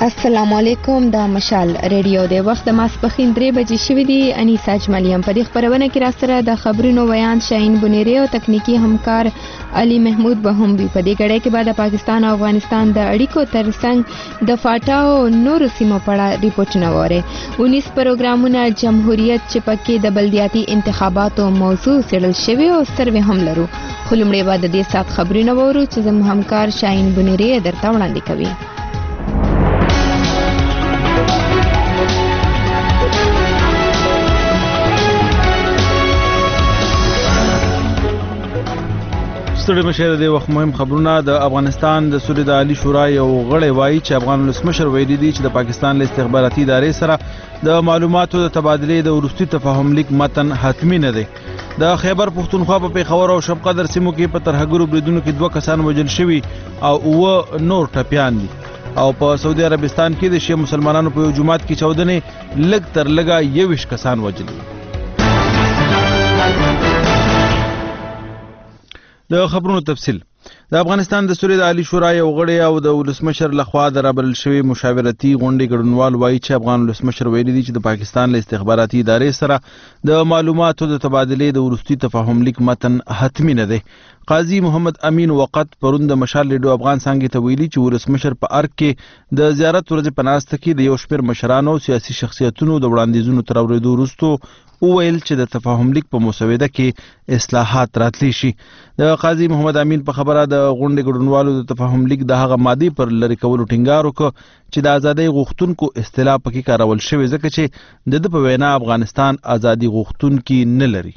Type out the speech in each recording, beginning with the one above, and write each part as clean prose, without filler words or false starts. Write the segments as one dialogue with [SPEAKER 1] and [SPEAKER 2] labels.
[SPEAKER 1] السلام علیکم دا مشال ریډیو د وخت د ماسپخین 3 بجې شوې دي. انیسا اجملیم په دې خبرونه کې را سره د خبرونو بیان شاهین بنيري او تکنیکی همکار علي محمود به هم وي. په دې غړې کې بعد پاکستان او افغانستان د اړیکو ترڅنګ د فاټاو نور سیمو په اړه ریپورتونه وره. 19 پروګرامونه جمهوریت چې پکې د بلدیاتي انتخاباتو موضوع سړل شوی او سروې هم لرو. خو لمړی بعد د دې سات خبرونه وورو چې زموږ همکار شاهین بنيري درته وړاندې کوي.
[SPEAKER 2] ستړي مشه د وخت مهم خبرونه. د افغانستان د سولې د عالی شورا یو غړی وایي چې افغان ولسمشر ویلي دي چې د پاکستان له استخباراتي ادارې سره د معلوماتو د تبادلې د وروستي تفاهم لیک متن حتمی نه دی. د خیبر پښتونخوا په پیښور او شب قدر سیمو کې په ترهګرو بریدونو کې 2 کسان وژل شوي او 9 نور ټپیان دي. او په سعودي عربستان کې د شیعه مسلمانانو په یو جماعت کې چاودنې لږ تر لږه 21 کسان وژل. د خبرونو تفصیل. د افغانستان د سولې د عالی شورا یو غړی او د ولسمشر لخوا د رابلل شوی مشاورتي غونډې ګډونوال وایي چې افغان ولسمشر ویلي دي چې د پاکستان له استخباراتي ادارې سره د معلوماتو د تبادلې د وروستي تفاهم لیک متن حتمی نه دی. قاضي محمد امین وقت پرون د مشال ریډیو افغان څنګه ته ویلي چې ولسمشر په ارګ کې د زیارت ورځ په ناسته کې د یو شمېر مشرانو سیاسي شخصیتونو د وړاندیزونو تر اورېدو وروسته وویل چې د تفاهم لیک په مسوده کې اصلاحات راتلی شي. د قاضي محمد امین په خبره د غونډې ګډونوالو د تفاهم لیک د هغه مادې پر لری کولو ټینګار وکړ چې د ازادۍ غوښتونکو اصطلاح پکې کارول شوی ځکه چې د په وینا افغانستان ازادي غوښتونکي نه لري.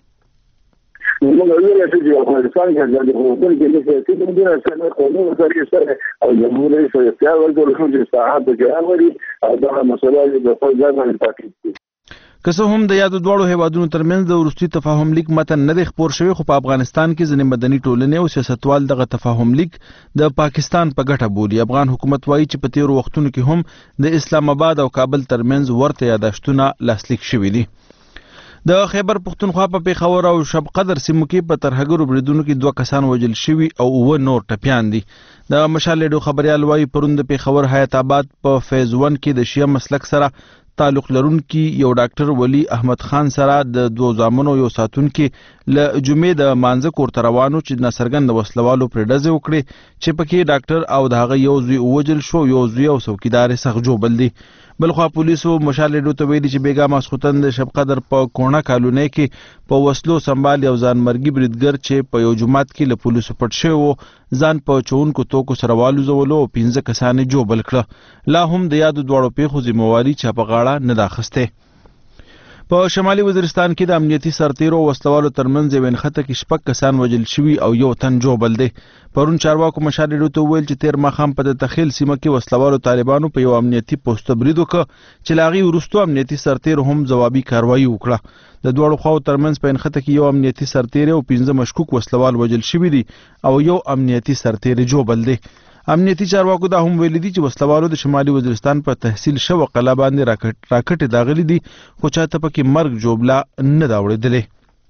[SPEAKER 3] موږ ویل چې افغانستان کې ازادي غوښتونکي نه لري چې موږ سره قانون سره او جمهوریت سره اختیار ورکړو چې صحت د جهان وري او دا مسله د فوجان باندې پاتې.
[SPEAKER 2] که څه هم د یادو دواړو هیوادونو ترمنځ د وروستي تفاهم لیک متن نه دی خپور شوی، خو په افغانستان کې ځینې مدني ټولنې او سیاستوال دغه تفاهم لیک د پاکستان په ګټه بولي. افغان حکومت وایي چې په تیرو وختونو کې هم د اسلام آباد او کابل ترمنځ ورته یاداشتونه لاسلیک شوي دي. د خیبر پښتونخوا په پیښور او شب قدر سیمو کې په ترهګرو بریدونو کې 2 کسان وژل شوي او 9 نور ټپیان دي. د مشال ریډیو خبريال وایي پرون د پیښور حیات آباد په فیز 1 کې د شیعه مسلک سره تعلق لرونکي یو ډاکټر ولی احمد خان سره د 2 زامنو یو ساتونکي له جمعې د مانځه کور ته روانو چې ناڅرګند وسلوالو پرې ډزې وکړې چې پکې ډاکټر او د هغه یو زوی وژل شو، یو زوی او څوکیدار یې سخت ژوبل دي. بلخوا پولیسو مشال ریډیو ته ویلي چې بیګا ماسخوتن د شب قدر په کونه کالونی کې په وسلو سنبال یو ځانمرګي بریدګر چې په یو جماعت کې له پولیسو پټ شوی و ځان په چونکو توکو سره والوزولو او 15 کسان یې ژوبل کړه. لا هم د یادو دواړو پیښو ذمہواري چا په غاړه نه ده اخیستې. په شمالي وزیرستان کې د امنیتي سرتیرو وسلوالو ترمنځ یو نښته کې 6 کسان وژل شوي او یو تن ژوبل دی. پرون چارواکو مشال ریډیو ته وویل چې تیر ماښام په د تخیل سیمه کې وسلوالو طالبانو په یو امنیتي پوسټ برید وکړ چې له هغې وروستو امنیتي سرتیرو هم ځوابي کاروایي وکړه. د دواړو خواو ترمنځ په نښته کې یو امنیتي سرتیری او 15 مشکوک وسلوال وژل شوي دي او یو امنیتي سرتیری ژوبل دی. امنیتي چارواکو دا هم ویلي دي چې وسلوالو د شمالي وزیرستان په تحصیل شوه قلعه باندې راکټې داغلي دي، خو چاته پکې مرګ ژوبله نه ده اورېدلې.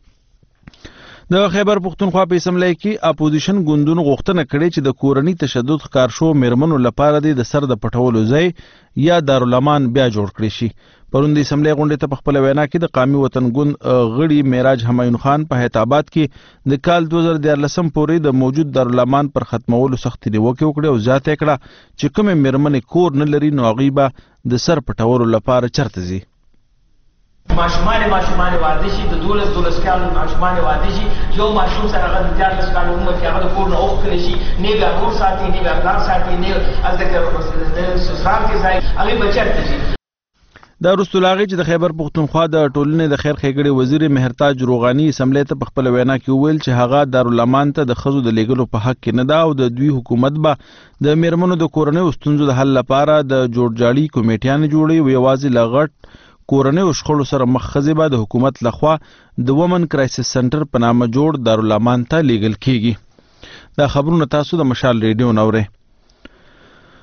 [SPEAKER 2] د خیبر پښتونخوا په اسمبلی کې اپوزیشن ګوندونو غوښتنه کړې چې د کورني تشدد ښکار شو میرمنو لپاره د سر د پټولو ځای یا دارالامان بیا جوړ کړی شي. پرون د اسمبلی غونډې ته په خپله وینا کې د قامي وطن ګوند غړي معراج همایون خان په حیات آباد کې د کال 2014 پورې د موجود دارالامان پر ختمولو سختې نیوکې وکړې او زیاته یې کړه چې کومې میرمنې کور نه لري نو هغوی به د سر پټولو لپاره چرته ځي.
[SPEAKER 4] ماشومان واده شي، د 12 کالو ماشومان واده شي، یو ماشوم سره هغه د 14 کالو عمر کې هغه د کور نه اوښتلی شي، نه بیا ورور ساتي، نه بیا پلار ساتي، نه هلته کې سسرال کې ځای، هغوی به چېرته شي.
[SPEAKER 2] دا وروسته له هغې چې د خیبر پښتونخوا د ټولنې د خیر ښېګړې وزیر مهرتاج روغاني اسمبلی ته په خپله وینا کې وویل چې هغه دارالامان ته د ښځو د لیږلو په حق کې نه ده او د دوی حکومت به د میرمنو د کورنیو ستونزو د حل لپاره د جوړجاړي کمیټیانې جوړوي او یوازې له غټ کورنیو شخړو سره مخ ښځې به د حکومت لخوا د ومن کرایسس سنټر په نامه جوړ دارالامان ته لیږل کیږي. دا خبرونه تاسو د مشال ریډیو نه اورئ.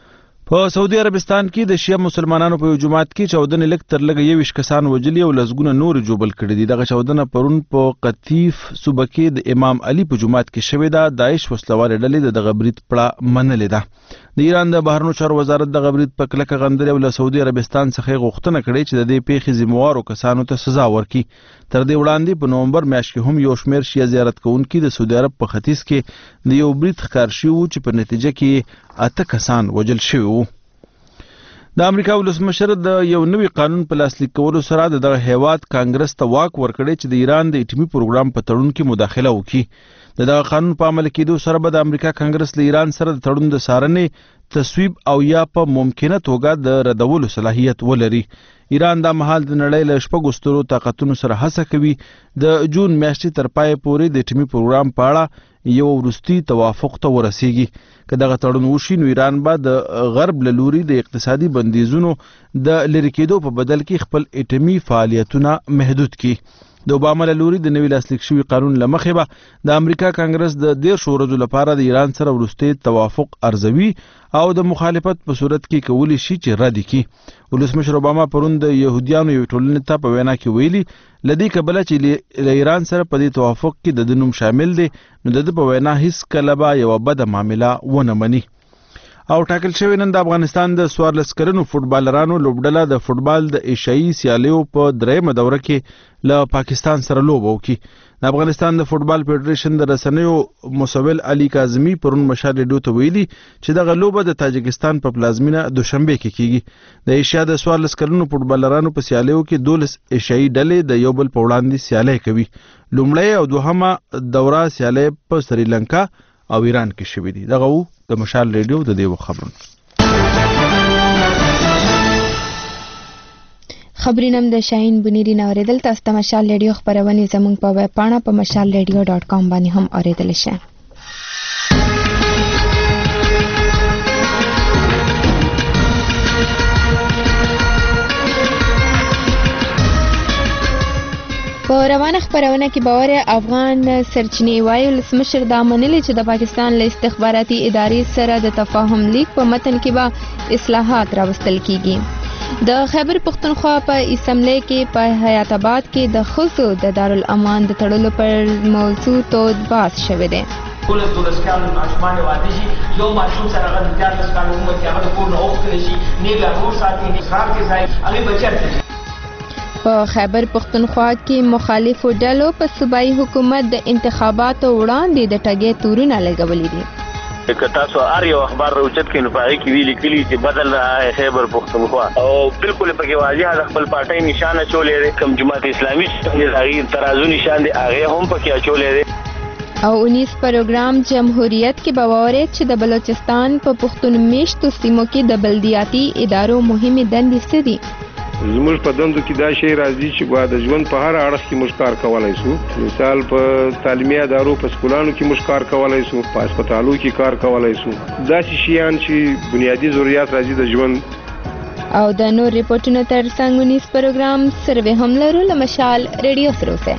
[SPEAKER 2] په سعودي عربستان کې د شیعه مسلمانانو په جماعت کې چاودنې لږ تر لږه 21 کسان وژلي او لسګونه نور جوبل کړي دي. دغه چاودنه پرون په قطیف صوبه کې د امام علي په جماعت کې شوې ده. داعش وسلوال ډلې د غبرید پړه منلې ده. د ایران د بهرنیو چارو وزارت د غبرید په کلکه غندلې او له سعودي عربستان څخه غوښتنه کړې چې د دې پیښې ذمہوارو کسانو ته سزا ورکړي. تر دې وړاندې په نومبر میاشت کې هم یو شمېر شیعه زیارت کوونکي د سعودي عرب په ختیځ کې د یو برید ښکار شوي وو چې په نتیجه کې 8 کسان وژل شوي وو. د امریکا ولسمشر د یو نوي قانون په لاسلیک کولو سره د دغه هیواد کانګرس ته واک ورکړی چې د ایران د اټومي پروګرام په تړون کې مداخله وکړي. د دغه قانون په عمل کېدو سره به د امریکا کانګرس له ایران سره د تړون د څارنې تصویب او یا په ممکنه توګه د ردولو صلاحیت ولري. ایران د مهال د نړۍ له شپږو سترو طاقتونو سره هڅه کوي د جون میاشتې تر پای پورې د اټومي پروګرام په اړه یو وروستي توافق ته ورسیږي. که دغه تړون وشي نو ایران به د غرب له لوري د اقتصادي بندیزونو د لرې کېدو په بدل کې خپل اټومي فعالیتونه محدود کړي. د اوباما له لوري د نوي لاسلیک شوي قانون له مخې به د امریکا کانګرس د 10 ورځو لپاره د ایران سره وروستي توافق ارزوي او د مخالفت په صورت کې کولی شي چې رد کړي. ولسمشر اوباما پرون د يهوديانو یو ټولنې ته په وینا کې ویلي لدی کبله چې له ایران سره په دې توافق کې د نوم شامل دي نو د په وینا هیڅ کله به یو بده معاملې ونه مني. او ټاکل شوی نن د افغانستان د 14 کلنو فوټبالرانو لوبډله د فوټبال د ایشیایي سیالیو په درېمه دوره کې له پاکستان سره لوبه وکړي. د افغانستان د فوټبال فدریشن د رسنیو مسول علي کاظمي پرون مشال ریډیو ته ویلي چې دغه لوبه د تاجکستان په پلازمینه دوشنبه کې کیږي. د ایشیا د 14 کلنو فوټبالرانو په سیالیو کې 12 ایشیایي ډلې د یو بل په وړاندې سیالي کوي. لومړی او دوهمه دوره سیالي په سریلانکا او ایران کې شوې دي. دغه د مشال ریډیو د دیو خبرونه.
[SPEAKER 1] خبرینم د شاهین بنيري نوریدل. تاسو ته مشال ریډیو خبرونه زموږ په ویب پاڼه په mashalradio.com باندې هم اوریدل شئ. په روانه خبرونه کې باور افغان سرچینې وایي ولسمشر دا منلي چې د پاکستان له استخباراتي ادارې سره د تفاهم لیک په متن کې به اصلاحات راوستل کیږي. د خیبر پختونخوا په اسمبلی کې په حیات آباد کې د خصو د دارالامان د تړلو پر موضوع تود بحث شوی دی.
[SPEAKER 4] دولس کالو ماشومان واده شي یو ماشوم سره هغه د 14 کالو عمر کې هغه د کور نه اوښتلی شي نه بیا ورور ساتي نه اسرار کې ځای هغې بچی
[SPEAKER 1] په خیبر پختونخوا کې مخالفو ډلو په صوبایي حکومت د انتخاباتو وړاندې د ټګۍ تورونه لګولي دي.
[SPEAKER 5] که تاسو هر یو اخبار راوچت کړئ نو په هغې کې ویلي کلي چې بدل رها خیبر پختونخوا او بالکل پکې واضح د خپل پارټۍ نشان اچولی دی. کوم جماعت اسلامي د هغې ترازو نشان دی هغې هم پکې اچولی دی.
[SPEAKER 1] او 19 پروګرام جمهوریت کې باورید چې د بلوچستان په پښتون میشتو سیمو کې د بلدیاتي ادارو مهمې دندې څه دي.
[SPEAKER 6] زموږ په دندو کې دا شی راځي چې د ژوند په هر اړخ کې موږ کار کولی شو. مثال په تعلیمي ادارو په سکولانو کې موږ کار کولی شو، په هسپتالو کې کار کولی شو. داسې شیان چې بنیادي ضرورت راځي د ژوند.
[SPEAKER 1] او د نور ریپورتونو تر څنګ 19 پروګرام سروې هم لرو. له مشال ریډیو سره اوسئ.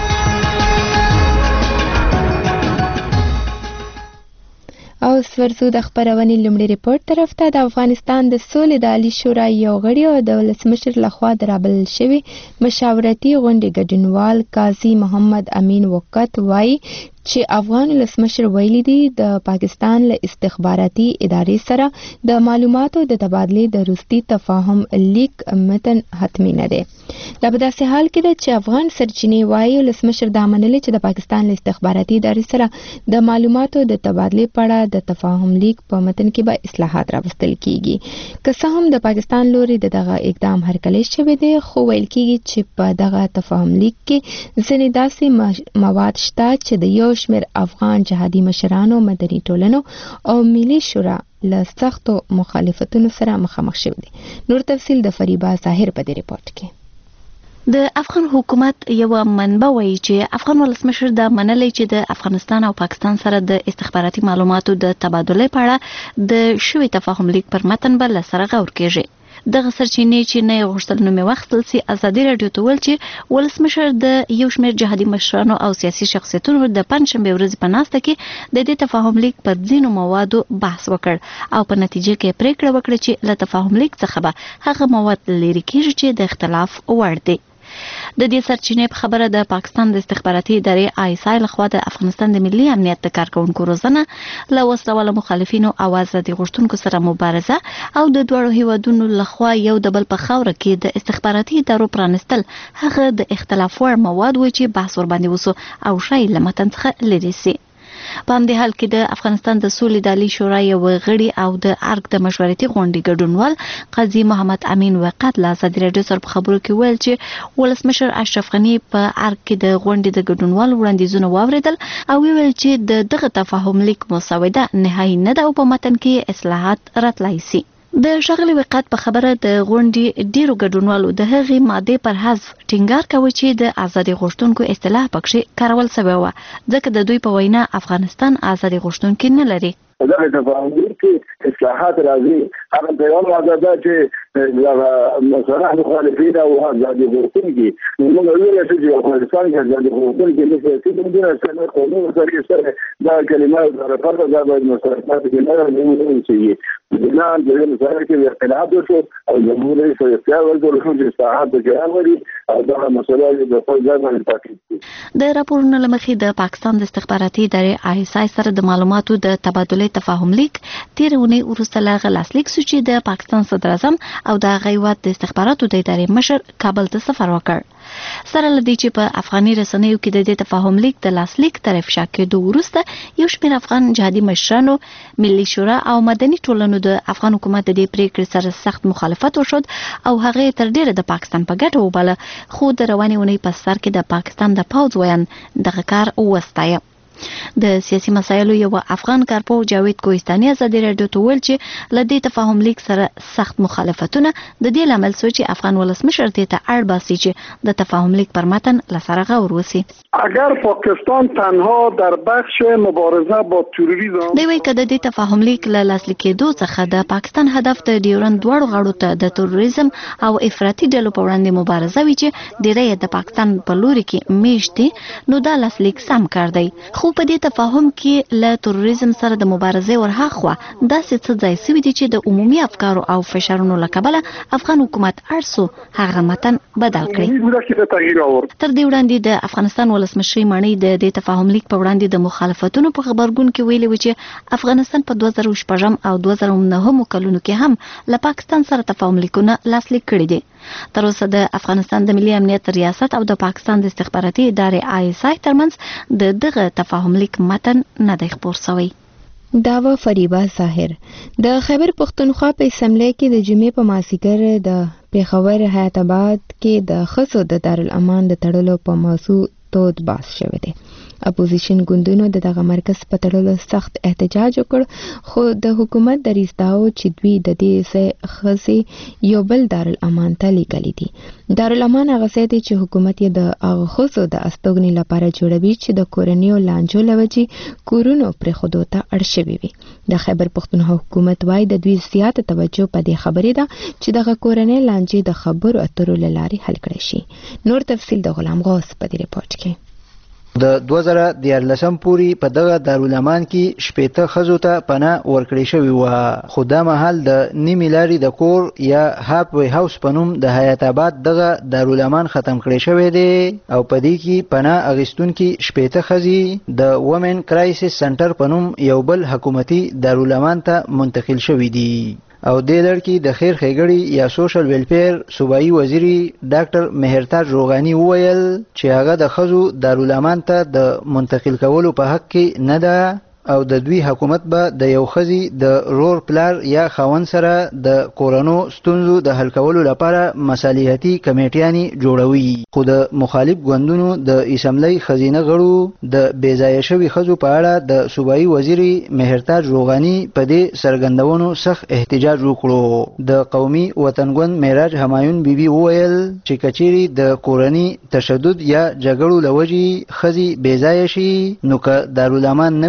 [SPEAKER 1] او سورزو د خبرونې لومړي ریپورت طرف ته. د افغانستان د سولې د عالی شورا یو غړي او د ولسمشر لخوا درابل شوی مشاورتي غونډې ګډونوال قاضي محمد امین وقت وایي چې افغان ولسمشر ویلي دي د پاکستان له استخباراتي ادارې سره د معلوماتو د تبادلې د وروستي تفاهم لیک متن حتمی نه دی. دا په داسې حال کې ده چې افغان سرچینې وایي ولسمشر دا منلي چې د پاکستان له استخباراتي ادارې سره د معلوماتو د تبادلې په اړه د تفاهم لیک په متن کې به اصلاحات راوستل کیږي. که څه هم د پاکستان لوري دغه اقدام هرکلی شوی دی خو ویل کیږي چې په دغه تفاهم لیک کې ځینې داسې مواد شته چې د یو شمېر افغان جهادي مشرانو مدني ټولنو او ملي شورا له سختو مخالفتونو سره مخامخ شوي دي. نور تفصیل د فریبا ظاهر په دې ریپورت کې.
[SPEAKER 7] د افغان حکومت یو منبع وایي چې افغان ولسمشر دا منلی چې د افغانستان او پاکستان سره د استخباراتي معلوماتو د تبادلې په اړه د شوي تفاهم لیک پر متن به له سره غور کیږي. دغه سرچینې چې نه غوښتل نو مې واخیستل سي ازادي راډیو ته ویل چې ولسمشر د یو شمېر جهادي مشرانو او سیاسي شخصیتونو د پنځشنبې ورځې په ناسته کې د دې تفاهم لیک پر ځینو موادو بحث وکړ او په نتیجه کې پریکړه وکړه چې له تفاهم لیک څخه به هغه مواد لرې کیږي چې د اختلاف وړ دي. د دې سرچینې په خبره د پاکستان د استخباراتي ادارې ISI لخوا د افغانستان د ملي امنیت د کارکونکو روزنه له وسله مخالفینو او آزادي غوښتونکو سره مبارزه او د دوړو هیوادونو لخوا یو د بل په خاوره کې د استخباراتي ادارو پرانستل هغه د اختلاف وړ مواد و چې بحث ور باندې وسو او شای له متن څخه لري سي. په همدې حال کې د افغانستان د سولې دالي شورا یو غړي او د ارګ د مشورتي غونډې ګډونوال قاضي محمد امین وقات له ازادي راډیو سره په خبرو کې ویل چې ولسمشر اشرف غنی په ارګ کې د غونډې د ګډونوال وړاندیزونه واوریدل او ویل چې دغه تفاهم لیک مسوده نهایی نه ده او په متن کې اصلاحات راتلای سي. د ښاغلي وقات په خبره د غونډې ډیرو ګډونوالو د هغې ماده پر حذف ټینګار کوي چې د ازادي غوښتونکو اصطلاح پکې کارول شوی و ځکه د دوی په وینا افغانستان ازادي غوښتونکي نه لري.
[SPEAKER 3] دغه تفاهم کې اصلاحات راځي هغه په یو ماده ده چې مثلا مخالفین او ازادي غوښتونکي موږ ویل چې افغانستان کې ازادي غوښتونکي نه سیاسي ګوندونه سره قانون سره دا کلمات سره فرق دا باید مساوات کې نه وي نه د سره کې اختلاف وشو او جمهور رئیس اختیار ورکړل شو چې اصلاحات وکړي او دا مسله د خپل ځای باندې پاتې
[SPEAKER 7] د راپورونو لمخې د پاکستان د استخباراتي ادارې ISI سره د معلوماتو د تبادله تفاهم لیک تیرونی ورسته لاغه لاسلیک سو چې د پاکستان صدر اعظم او د غیوات د استخباراتو د ادارې مشر کابل ته سفر وکړ. سره لدی چې په افغاني رسنیو کې د دې تفاهم لیک د لاسلیک طرف شاکېدو ورسته یو شمېر افغان جهادي مشرانو ملي شورا او مدني ټولنو د افغان حکومت د دې پریکړې سره سخت مخالفت وشود او هغه تر ډیره د پاکستان په ګټه وباله خو د رواني اونۍ په سر کې د پاکستان د پوځ ویان دغه کار وستایه. د سیاسي مسایلو یو افغان کارپو جاوید کوهستاني ازادي راډیو ته ویل چې لدی تفاهم لیک سره سخت مخالفتونه د دې لامل سو چې افغان ولسمشر ته اړ باسي چې د تفاهم لیک پر متن لسره غور وسی.
[SPEAKER 8] اگر پاکستان تنها در بخش مبارزه با تروریسم
[SPEAKER 7] دوی کده د تفاهم لیک له لاسلیکېدو څخه د پاکستان هدف د ډیورند دوړو غاړو ته د تروریزم او افراطي ډلو په وړاندې مبارزه وی چې ډیری د پاکستان په لوري کې میشتي نو دا لاسلیک سم کار دی. خو په دې تفاهم کې له تروریزم سره د مبارزې ورهاخوا داسې څه ځای سوي دي چې د عمومي افکارو او فشارونو له کبله افغان حکومت ارسو هغه متن بدل کړي. تر دې وړاندې د افغانستان ولسمشر مانی د دې تفاهم لیک په وړاندې د مخالفتونو په خبرګون کې ویلي و چې افغانستان په 2014 او 2009 کلونو کې هم له پاکستان سره تفاهم لیکونه لاسلیک کړي دي. تر اوسه د افغانستان د ملي امنیت ریاست او د پاکستان د استخباراتي ادارې ISI ترمنځ د دغه تفاهم لیک متن نه دی خپور شوی.
[SPEAKER 1] داوا فریبا ظاهر د خیبر پختونخوا په اسمبلی کې د جمعې په مازیګر د پیښور حیات آباد کې د خصو د دارالامان د تړلو په موضوع تود بحث شوی دی. اپوزیشن ګوندونو دغه مرکز په تړلو سخت احتجاج وکړ خو د حکومت دریځ داو چې دوی د دې څخه خزي یو بل دارالامان ته لیکلي دي. دارالامان هغه څه دي چې حکومت یې د هغه خصو د استوګنې لپاره جوړوي چې د کورنیو لانجو لوجي کورونو پرې خودو ته اړ شوي وي. د خیبر پختونخوا حکومت وايي د دوی زیاته توجه په دې خبرې ده چې دغه کورنۍ لانجې د خبرو اترو لارې حل کړي شي. نور تفصیل د غلام غوث په دې ریپورت کې.
[SPEAKER 9] د 2014 پورې په دغه دارالامان کې شپېته ښځو ته پناه ورکړې شوې وه خو دا مهال د نیمې لارې د کور یا هاپ وی هاوس په نوم د حیات آباد دغه دارالامان ختم کړی شوی دی او په دې کې پناه اخیستونکي شپېته ښځې د وومن کرایسس سنټر په نوم یو بل حکومتي دارالامان ته منتقل شوي دي. او د لړکی د خیر ښېګړې یا سوشل ویلفیر صوبایي وزیری ډاکټر مهرتاج روغانی وویل چې هغه د ښځو دارالامان ته د منتقل کولو په حق کې نه ده او د دوی حکومت به د یو ښځې د رور پلار یا خاوند سره د کورونو ستونزو د حل کولو لپاره مصالحتي کمیټیانې جوړوي. خو د مخالف ګوندونو د اسمبلی ښځینه غړو د بېځایه شوي ښځو په اړه د صوبایي وزیري مهرتاج روغانی په دې څرګندونو سخت احتجاج وکړو. د قومي وطنګوند معراج همایون بیبي وویل چې کچېرې د کورني تشدد یا جګړو له وجې ښځې بېځایه شي نو که دارالامان نه وي نو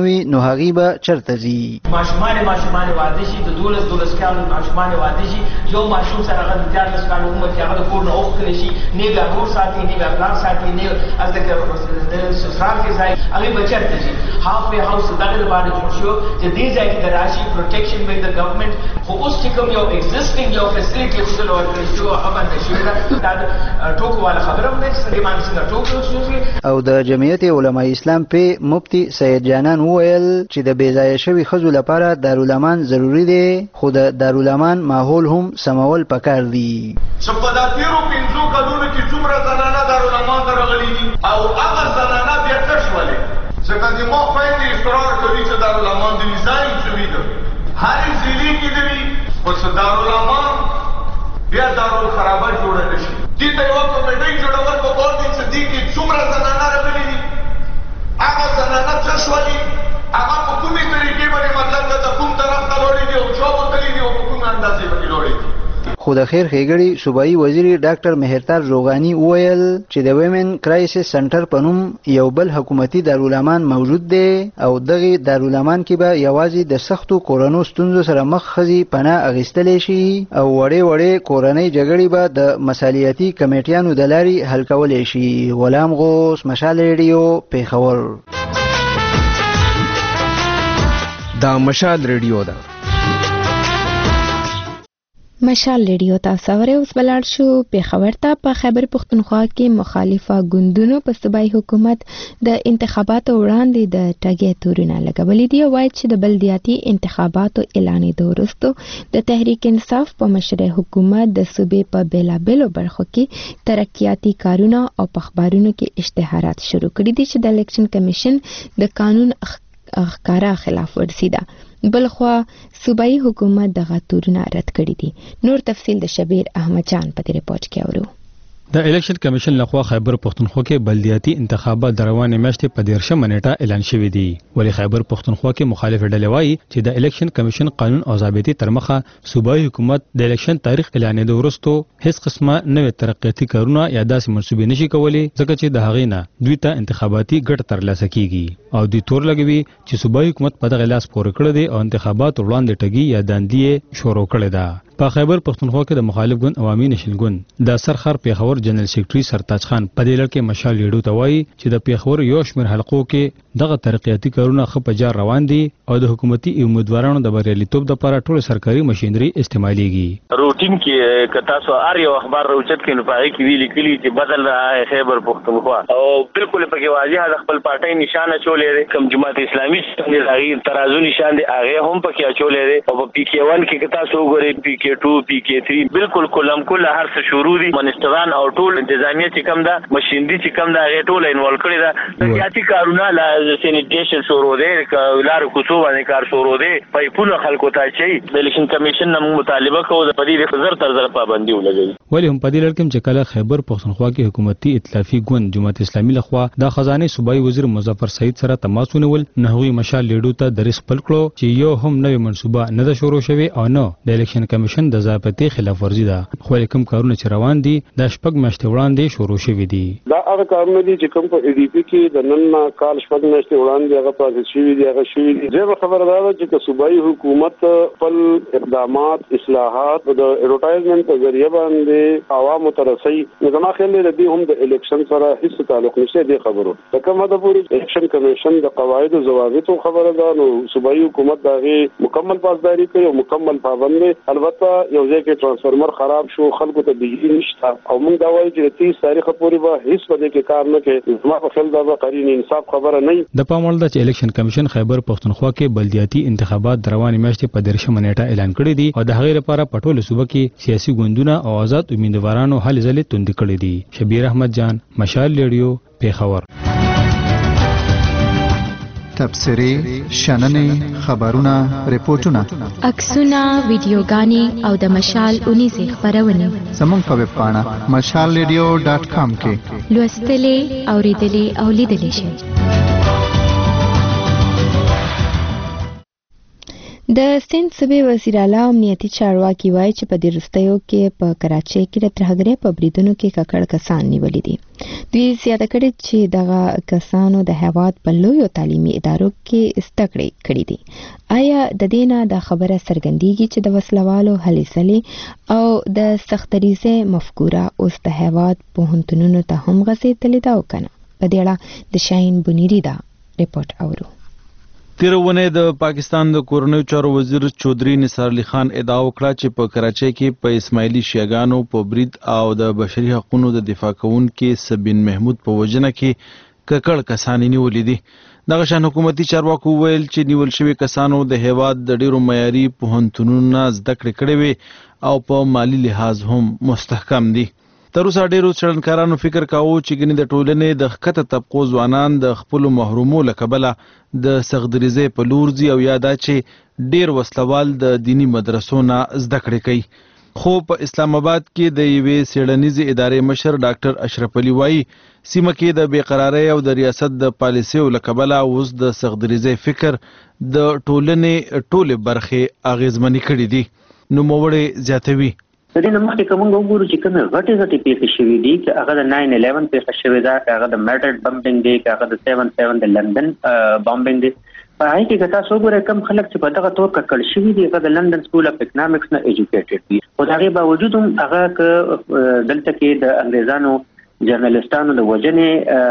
[SPEAKER 9] هغې به چرته ځي.
[SPEAKER 4] ماشومان واده شي د 12 کالو ماشومان واده شي یو ماشوم سره هغه د 14 کالو عمر کې هغه د کور نه اوښتلی شي نه بیا مور ساتي نه بیا پلار ساتي نه هلته سسرال کې ځای هغې به چېرته ځي. هاف وے هاوس دغې لپاره جوړ شو چې دې ځای کې د راشي پروټیکشن وی د ګورنمنټ خو اوس چې کوم یو ایگزسټینګ یو فیسیلیټي ښودل ورکړل شو هغه باندې شوې ده دا د ټوکو والا خبره هم ده چې دې باندې څنګه ټوکې وشوې.
[SPEAKER 9] او د جمعیت علماء اسلام په مفتي سید جانان وویل چې د بېځایه شوي ښځو لپاره دارالامان ضروري دی خو د دارالامان ماحول هم سمول پکار دي.
[SPEAKER 10] چې په دا تېرو 5 کلونو کې څومره زنانه دارالامان ته راغلي دي او هغه زنانه بیا څه شولې ځکه زما خویندې اصرار کوي چې دارالامان د ډیزاین شوي ده هرې ضلع کې دي خو چې دارالامان بیا دارالخرابه جوړه نه شي. دې ته یوه کمیټۍ جوړول پکار دي چې دې کې څومره زنانه راغلي دي هغه زنانه څه شولې هغه په کومې طریقې باندې مطلب د کوم طرف ته لوړې دي او چا وتلي دي او په کومې اندازې باندې لوړې دي.
[SPEAKER 9] خو د خیر ښېګړې صوبایي وزیر ډاکټر مهرتار روغاني وویل چې د ویمن کرایسس سنټر په نوم یو بل حکومتي دارالامان موجود دی او دغې دارالامان کې به یوازې د سختو کورنو ستونزو سره مخ ښځې پناه اخیستلی شي او وړې کورنۍ جګړې به د مصالحتي کمیټیانو د لارې حل کولی شي. غلام غوث، مشال ریډیو، پیښور.
[SPEAKER 11] دا مشال ریډیو ده.
[SPEAKER 1] مشال ریډیو تاسو اورئ. اوس بلاړ شو پیښور ته. په خیبر پښتونخوا کې مخالفه ګوندونو په صوبایي حکومت د انتخاباتو وړاندې د ټګۍ تورونه لګولي دي او وایي چې د بلدیاتي انتخاباتو اعلانېدو وروسته د تحریک انصاف په مشرۍ حکومت د صوبې په بیلابیلو برخو کې ترقیاتي کارونه او په اخبارونو کې اشتهارات شروع کړي دي چې د الیکشن کمیشن د قانون ښکارا خلاف ورزي ده. بلخوا صوبایي حکومت دغه تورونه رد کړي دي. نور تفصیل د شبیر احمد جان په دې رپورټ کې اورو.
[SPEAKER 12] د الیکشن کمیشن لخوا خیبر پښتونخوا کې بلدیاتي انتخابات د روانې میاشتې په 13 نیټه اعلان شوي دي. ولې خیبر پښتونخوا کې مخالف ډلې وایي چې د الیکشن کمیشن قانون او ضابطې تر مخه صوبایي حکومت د الیکشن تاریخ اعلانېدو وروسته هیڅ قسمه نوې ترقیاتي کارونه یا داسې منصوبې نشي کولی ځکه چې د هغې نه دوی ته انتخاباتي ګټه ترلاسه کیږي او دوی تور لګوي چې صوبایي حکومت په دغه لاس پورې کړی دی او انتخابات وړاندې ټګي یا داندې شروع کړې ده. په خیبر پښتونخوا کې د مخالف ګوند عوامي نشین ګوند د سرخر پیښور جنرال سیکریټري سرتاج خان په دې لړ کې مشال ریډیو ته وایي چې د پیښور یو شمېر حلقو کې دغه ترقیاتي کارونه ښه په جار روان دي او د حکومتي امیدوارانو د بریالیتوب لپاره ټول سرکاري مشینري استعمالېږي.
[SPEAKER 5] روټین کې کتا سو ار یو اخبار روچت کې نو پاره کې ویلي کلی چې بدل رہا ہے خیبر پختونخوا او بالکل پکې واضح د خپل پارټي نشانه چولې کم جماعت اسلامي څنګه راغی ترازو نشان دی هغه هم پکې چولې او په پی کې 1 کې کتا سو غوري پی کې 2 پی کې 3 بالکل کلم کله هر څه شروع دي منستران او ټول انتظامیه چې کم ده مشینري چې کم ده هغه ټول انوالو کړی ده سیاسي کارونه لا سینیټیشن شروع دي لارو کوڅو باندې کار شروع دي پایپونه خلکو ته چي د الیکشن کمیشن نن مطالبه کوو د پدې زر تر زر پابندي ولګي.
[SPEAKER 12] ولی هم پدې لړ کې چې کله خیبر پښتونخوا کې حکومتي ائتلافي ګوند جماعت اسلامي لخوا د خزانه صوبایي وزیر مظفر سعید سره تماس ونیول نه هغوی مشال لیډو ته درس خپل کړو چې یو هم نوې منصوبه نه ده شروع شوې او نه د الیکشن کمیشن د ضابطې خلاف ورزي ده خو کوم کارونه چې روان دي د شپږ میاشتې وړاندې شروع شوي دي.
[SPEAKER 8] دا هغه کارونه دي چې کوم په ای ډي پی کې د نن کال شپږ میاشتې وړاندې هغه پروسس شوي دي هغه شوي دي. زه خبره ده چې صوبایي حکومت خپل اقدامات اصلاحات د ایډورټایزمنت په ذریعہ باندې عوامو ته رسي نو زما خیال دی د هم د الیکشن سره هیڅ تعلق نشته دی خبرو د کومه د پوری الیکشن کمیشن د قواعد او ضوابط خبره ده نو صوبایي حکومت دغه مکمل پاسداري کوي او مکمل پابند دی. البته یو ځای کې ترانسفارمر خراب شو خلکو ته بجلی نشته او موږ دا وایو چې 30 تاریخ پورې به هیڅ بده کې کار نه کوي. زما په خیال دا قرین انصاف خبره نه
[SPEAKER 12] د پاموړ د الیکشن کمیشن خیبر پښتونخوا کې بلدیاتي انتخابات روانې میاشتې په 13 نیټه اعلان کړی دي او د هغې لپاره په ټولو صوبو کې سیاسي ګوندونه او آزاد امیدوارانو هلې ځلې توندې کړې دي. شبیر احمد جان مشال ریډیو پیښور.
[SPEAKER 13] تبصرې شننې خبرونه ریپورتونه
[SPEAKER 14] عکسونه ویډیوګانې او د مشال اونیزې خبرونه
[SPEAKER 13] زموږ په ویب پاڼه mashalradio.com کې
[SPEAKER 14] لوستلې اوریدلې او لیدلې شئ.
[SPEAKER 1] د سند صوبې وزیر اعلی امنیتي چارواکي وایي چې په دې وروستیو کې په کراچۍ کې د ترهګرۍ په بریدونو کې ککړ کسان نیولي دي. دوی زیاته کړې چې دغه کسانو د هیواد په لویو تعلیمي ادارو کې زده کړې کړې دي. آیا د دې نه دا خبره څرګندېږي چې د وسلوالو هلې ځلې او د سختدریزۍ مفکوره اوس د هیواد پوهنتونونو ته هم غځېدلې ده او که نه؟ په دې اړه د شاهین بنيري دا ریپورت اورو.
[SPEAKER 2] تیرونه د پاکستان د کورنیو چارو وزیر چودري نثار علي خان ادعا وکړه چې په کراچۍ کې په اسماعیلي شیعاګانو په برید او د بشري حقوقو د دفاع کوونکي سبین محمود په وژنه کې ککړ کسان نیولې دي. دغه شان حکومتي چارواکو ویل چې نیول شوی کسانو د هیواد د ډیرو معیاري پوهنتونونو زده کړې کړې وي او په مالی لحاظ هم مستحکم دي. تر اوسه ډیرو څېړنکارانو فکر کاوه چې ګنې د ټولنې د ښکته طبقو ځوانان د خپلو محرومو له کبله د سختدریزۍ په لور ځي او یا دا چې ډیر وسلوال د دیني مدرسو نه زده کړې کوي. خو په اسلام آباد کې د یوې څېړنیزې ادارې مشر ډاکټر اشرف علي وایي سیمه کې د بېقرارۍ او د ریاست د پالیسیو له کبله اوس د سختدریزۍ فکر د ټولنې ټولې برخې اغېزمنې کړي دي. نوموړی زیاتوي
[SPEAKER 15] د دې مخکې کوم وګورو چې کومه غټي پیښې شوې دي چې هغه د 9/11 پیښه شوې ده، هغه د میټرډ بمبینګ دی، هغه د 7/7 د لندن بمبینګ دی. په هغه کې که تاسو وګورئ کوم خلک چې په دغه تور ککړ شوي دي هغه د لندن سکول اف اکنامکس نه ایجوکیټډ دي، خو د هغې باوجود هم هغه که دلته کې د انګریزانو جرنالستانو د وجنې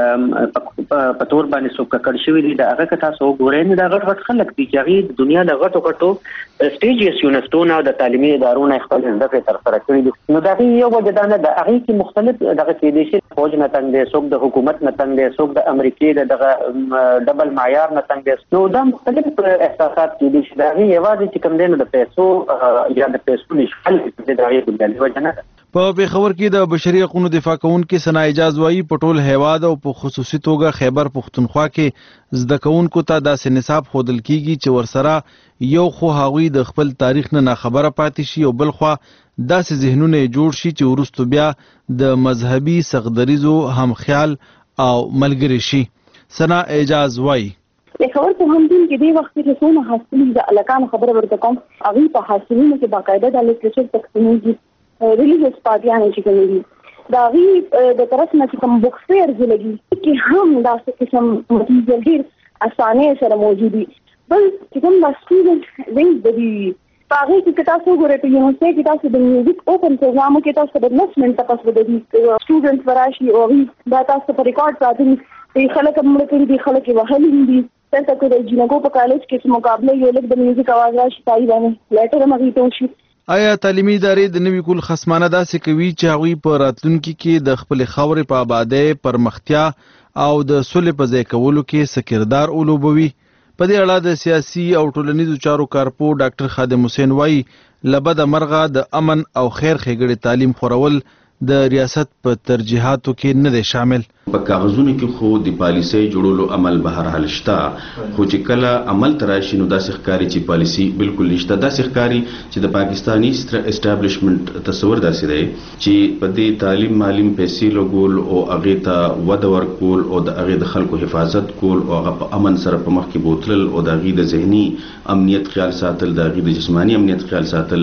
[SPEAKER 15] په تور باندې څوک ککړ شوي دي، د هغه که تاسو وګورئ نو دا غټ خلک دي چې هغې د دنیا د غټو سټیجیس یونیورسټو نه او د تعلیمي ادارو نه خپل زده کړې ترسره کړي دي. نو د هغې یو وجه دا نه د هغې کې مختلف دغه کېدای شي فوج نه تنګ دی، څوک د حکومت نه تنګ دی، څوک د امریکې د دغه ډبل معیار نه تنګ دی. نو دا مختلف احساسات کېدای شي، د هغې یوازې چې کوم دی نو د پیسو یا د پیسو نشتوالی د هغې بنیادي وجه نه ده.
[SPEAKER 2] په پېښور کې د بشري حقوقو دفاع کوونکي ثنا اعجاز وایي په ټول هیواد او په خصوصي توګه خیبر پښتونخوا کې زده کوونکو ته داسې نصاب ښودل کیږي چې ورسره یو خو هغوی د خپل تاریخ نه ناخبره پاتې شي او بل خوا داسې ذهنونه جوړ شي چې وروسته بیا د مذهبي سختدریزو هم خیال او ملګری شي. ثنا اعجاز وایي
[SPEAKER 16] خبر په همدین کې دی وخت کې څونه حاصلین د الکان خبره ورته کوم هغه په حاصلینو کې باقاعده د لیټریچر تقسیمېږي ریلیجیس پارټیانې چې کوي دا غي د طرف نه چې کوم بوک فیر لګي کې هم دا څه قسم مټیریل ډیر اسانه سره موجود دي. بل چې کوم د سټوډنټ وینګ د دې پاره کې تاسو ګورئ په یونیورسيټي کې تاسو د میوزیک اوپن پروګرامو کې تاسو د انویسټمنټ تاسو د دې سټوډنټ وراشي او دا تاسو په ریکارډ ساتي چې خلک موږ کوي دي خلک وهلي دي څنګه کوي جنګو په کالج کې چې مقابله یو لږ د میوزیک आवाज راشي پای باندې لیټر مغي ته شي.
[SPEAKER 2] آیا تعلیمي ادارې د نوي کول خصمانه داسې کوي چې هغوی په راتلونکي کې د خپلې خاورې په آبادۍ پرمختیا او د سولې په ځای کولو کې څه کردار ولوبوي؟ په دې اړه د سیاسي او ټولنیزو چارو کارپو ډاکټر خادم حسین وایي له بده مرغه د امن او خیر ښېګړې تعلیم خورول د ریاست په ترجیحاتو کې نه دی شامل.
[SPEAKER 17] په کاغذونو کې خو د پالیسۍ جوړولو عمل به هر حال شته، خو چې کله عمل ته راشي نو داسې ښکاري چې پالیسي بالکل نشته. داسې ښکاري چې د پاکستاني اسټابلیشمنټ تصور داسې دی چې په دې تعلیم معلم پیسې لګول او هغې ته وده ورکول او د هغې د خلکو حفاظت کول او هغه په امن سره په مخ کې بوتلل او د هغې د ذهني امنیت خیال ساتل، د هغې د جسماني امنیت خیال ساتل،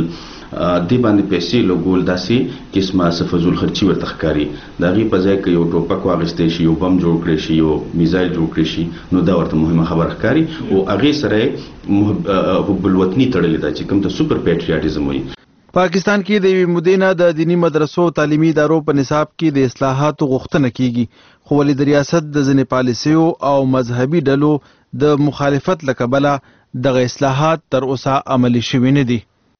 [SPEAKER 17] دې باندې پیسې لګول داسې قسمه فضول خرچي ورته ښکاري. د هغې په ځای که یو ټوپک واخیستی شي، یو بم جوړ کړی شي، یو میزایل جوړ کړی شي، نو دا ورته مهمه خبره ښکاري او هغې سره یې حب الوطني تړلې ده چې کوم ته سوپر پیټریاټیزم وایي.
[SPEAKER 2] پاکستان کې د یوې مودې نه د دیني مدرسو او تعلیمي ادارو په نصاب کې د اصلاحاتو غوښتنه کیږي، خو ولې د ریاست د ځینې پالیسیو او مذهبي ډلو د مخالفت له کبله دغه اصلاحات تر اوسه عملي شوي نه دي.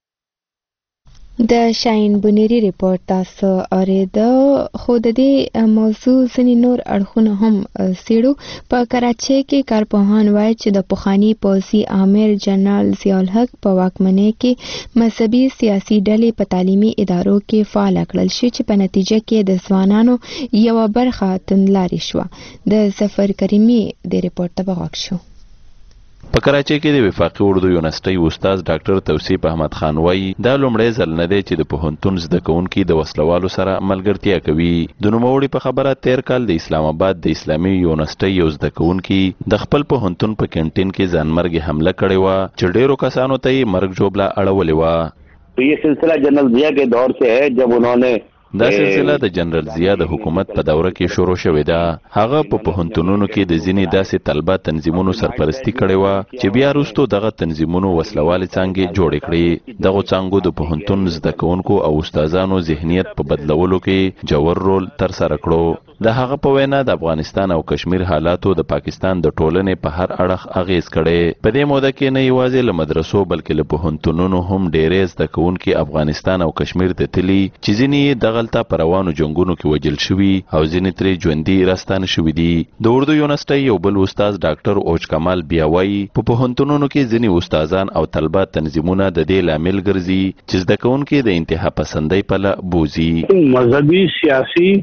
[SPEAKER 1] د شاهین بنيري ریپورت تاسو اوریدو، خو د دې موضوع ځینې نور اړخونه هم څېړو. په کراچۍ کې کارپوهان وایي چې د پخواني پوځي آمر جنرال ضیاء الحق په واکمنۍ کې مذهبي سیاسي ډلې په تعلیمي ادارو کې فعاله کړل شي چې په نتیجه کې د ځوانانو یوه برخه توندلارې شوه. د ظفر کریمي د ریپورت ته به غوږ شو.
[SPEAKER 18] په کراچۍ کې د وفاقي اردو یونیورسيټي استاد ډاکټر توصیف احمد خان وایي دا لومړی ځل نه دی چې د پوهنتون زده کوونکي د وسلوالو سره ملګرتیا کوي. د نوموړي په خبره تیر کال د اسلام آباد د اسلامي یونیورسيټي یو زده کوونکي د خپل پوهنتون په کینټین کې ځانمرګي حمله کړې وه چې ډیرو کسانو ته یې مرګ ژوبله اړولې وه.
[SPEAKER 19] तो ये सिलसिला जनरल जिया के दौर से है जब उन्होंने
[SPEAKER 18] دا سلسله د جنرال ضیا د حکومت په دوره کې شروع شوې ده. هغه په پوهنتونونو کې د ځینې داسې طلبه تنظیمونو سرپرستی کړې وه چې بیا وروسته دغه تنظیمونو وسلوالې څانګې جوړې کړې. دغو څانګو د پوهنتون زده کوونکو او استادانو ذهنیت په بدلولو کې جوړ رول ترسره کړو. د هغه په وینا د افغانستان او کشمیر حالاتو د پاکستان د ټولنې په هر اړخ اغیز کړي. په دې موده کې نه یوازې له مدرسو بلکې له پوهنتونونو هم ډېرې زده کوونکي افغانستان او کشمیر ته تللي چې ځینې دغلته په روانو جنګونو کې وژل شوي او ځینې ترې ژوندي راستانه شوي دي. د اردو یونیورسيټي یو بل استاد ډاکټر اوج کمال بیا وایي په پوهنتونونو کې ځینې استادان او طلبه تنظیمونه د دې لامل ګرځي چې زده کوونکي د انتها پسندۍ پله بوزي.
[SPEAKER 19] مذهبي سیاسي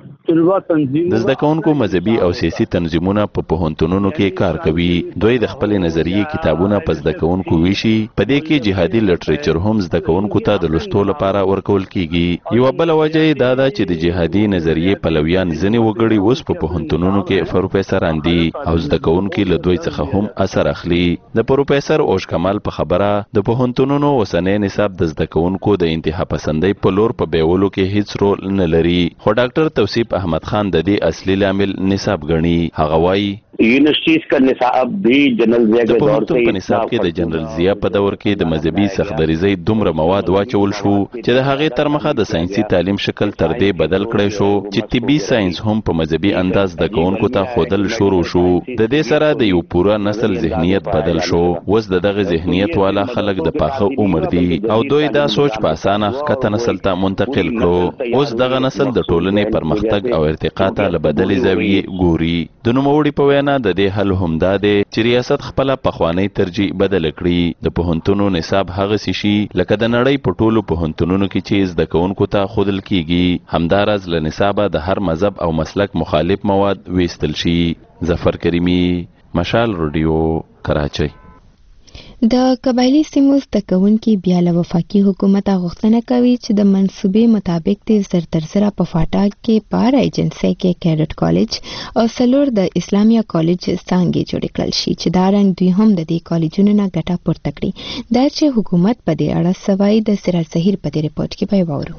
[SPEAKER 18] د زده کوونکو مذهبي او سیاسي تنظیمونه په پوهنتونونو کې کار کوي. دوی د خپل نظریې کتابونه په زده کوونکو ویشي. په دې کې جهادي لټریچر هم زده کوونکو ته د لوستلو لپاره ورکول کیږي. یوه بله وجه یې دا ده چې د جهادي نظریې پلویان ځینې وګړي اوس په پوهنتونونو کې پروفیسران دي او زده کوونکي له دوی څخه هم اثر اخلي. د پروفیسر اوج کمال په خبره د پوهنتونونو اوسنی نصاب د زده کوونکو د انتها پسندۍ په لور په بیولو کې هیڅ رول نه لري. خو ډاکټر توصیف احمد خان د دې اصلي لامل نصاب ګڼي. هغه وایي
[SPEAKER 19] यूनिवर्सिटीज का निसाब भी जनरल जिया के दौर से
[SPEAKER 18] په نصاب کې د جنرال ضیا په دور کې د مذهبي سختدریزۍ دومره مواد واچول شو چې د هغې تر مخه د ساينسي تعلیم شکل تر دې بدل کړی شو چې طبي ساينس هم په مذهبي انداز د کوونکو ته خودل شروع شو. د دې سره د یو پوره نسل ذهنیت بدل شو. اوس دغه ذهنیت والا خلک د پاخه عمر دي او دوی دا سوچ په اسانه ښکته نسل ته منتقل کړو. اوس دغه نسل د ټولنې پرمختګ او ارتقا ته له بدلې زاویې ګوري. د نوموړي په وینا د دې حل هم دا دی چې ریاست خپل پخوانی ترجیح بدل کړي. د پوهنتونو نصاب هغه شي لکه د نړۍ په ټولو پوهنتونونو کې چې زده کوونکو ته خودل کیږي. همدارز له نصابه د هر مذهب او مسلک مخالف مواد ویستل شي. ظفر کریمی، مشال رادیو، کراچۍ.
[SPEAKER 1] د قبایلی سیمو زده کوونکي بیا له وفاقي حکومت غوښتنه کوي چې د منصوبې مطابق د زر تر زره په فاټا کې په ایجنسي کې کیډټ کالج او سلور د اسلامیه کالج څنګه جوړ کړل شي چې دا رنګ دوی هم د دې کالجونو نه ګټه پورته کړي. دا چې حکومت په دې اړه سوای د سراج ظهیر په دې ریپورت کې به وورو.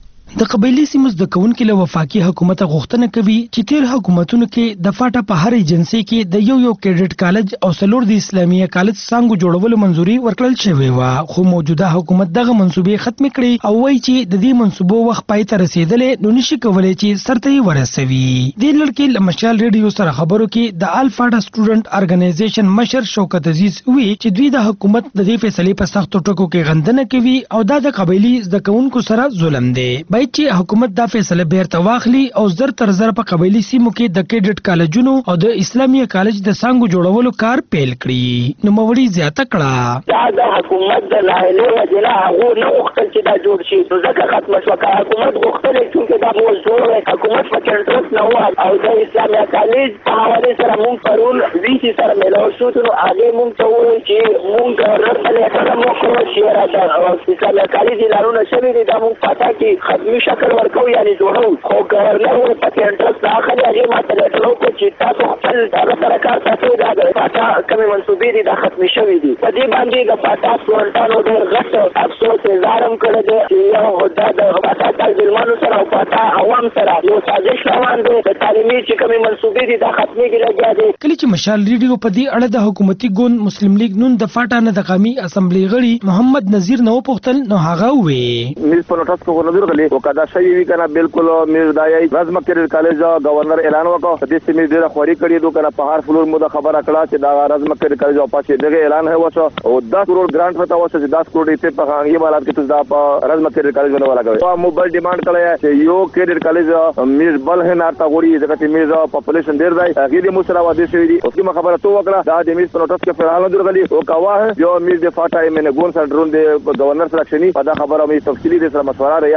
[SPEAKER 20] د قبایلی سیمو زده کوونکي له وفاقي حکومت غوښتنه کوي چې تیر حکومتونو کې د فاټا په هر ایجنسي کې د یو کیډټ کالج او سلور د اسلامیه کالج څنګه جوړولو منځوري ورکړل شوی و. خو موجوده حکومت دغه منصوبې ختم کړي او وایي چې د دې منصوبو وخت پای ته رسیدلې نو نشي کولای چې سرته یې ورسوي. د لړکې له مشال ریډیو سره خبرو کې د آل فاټا سټوډنټ ارګنایزیشن مشر شوکت عزیز وی چې دوی د حکومت د دې فیصلې په سختو ټکو کې غندنه کوي او دا د قبایلی زده کوونکو سره ظلم دی. باید چې حکومت دا فیصله بیرته واخلي او زر تر زر په قبایلی سیمو کې د کیډټ کالجونو او د اسلامیه کالج د څنګه جوړولو کار پیل کړي. نو موري زیاته کړه
[SPEAKER 19] دا د حکومت د لایحې وجنه هغه نه وختل چې دا جوړ شي. نو ځکه ختم شو که حکومت غوښتل چې دا موضوع حکومت په کنټرول نه و او د اسلامیه کالج په حواله سره مونږ پرون ویسي سره ملو شو. نو هغه مونږ ته وایي چې مونږ رسله سره مو کوو چې راځي اسلامیه کالج ادارونه شوي دي دا مونږ پتا کې ختمي شکل ورکو یعنی جوړو. خو ګورنر ور پکې انټرست راخلي هغه ماته له ټولو چې تاسو خپل هغه سره کار تاسو دا د پتا کومې منصوبې دي دا ختمي شوي دي. په دې باندې د پتا سورټانو ډېر غټ افسوس اظهارم کړی دی چې یو هدا د پتا طالبانو سره او پتا عوام سره یو سازش روان دی د تعلیمي چې کومې منصوبې دي دا ختمي کېږي.
[SPEAKER 20] کله چې مشال ریډیو په دې اړه د حکومتي ګوند مسلم لیگ نون د فاټا نه د قومي اسمبلی غړي محمد نذیر نو پختل نو هغه وې
[SPEAKER 3] میز په نوټس کو نظر غلي او کدا شوی وی کنه بالکل میردایي رزم کېدل کالج گورنر اعلان وکړ د دې سیمې ډیره خوري کړي دوه کنه په هر فلور مو د خبره کړه چې دا رزم کېدل کالج او پاتې دغه اعلان هي وسو او 10 کروڑ گرانټ پتا وسو چې 10 کروڑ یې په هغه حالات کې تاسو دا رزم کېدل کالج نه ولاګوي او موبایل ډیماند کړی چې یو کېدل کالج میز بل هه نارتا غوړي ځکه چې میز پاپولیشن ډیر دی هغه دې مو سره واده شوی دي او کومه خبره تو وکړه دا د میز په نوټس کې فرحان درغلي او کاوه یو میز د فاټا یې منه ګون سره درون د گورنر سره شنی په دا خبره مې تفصیلی د سره مشوره یا وخري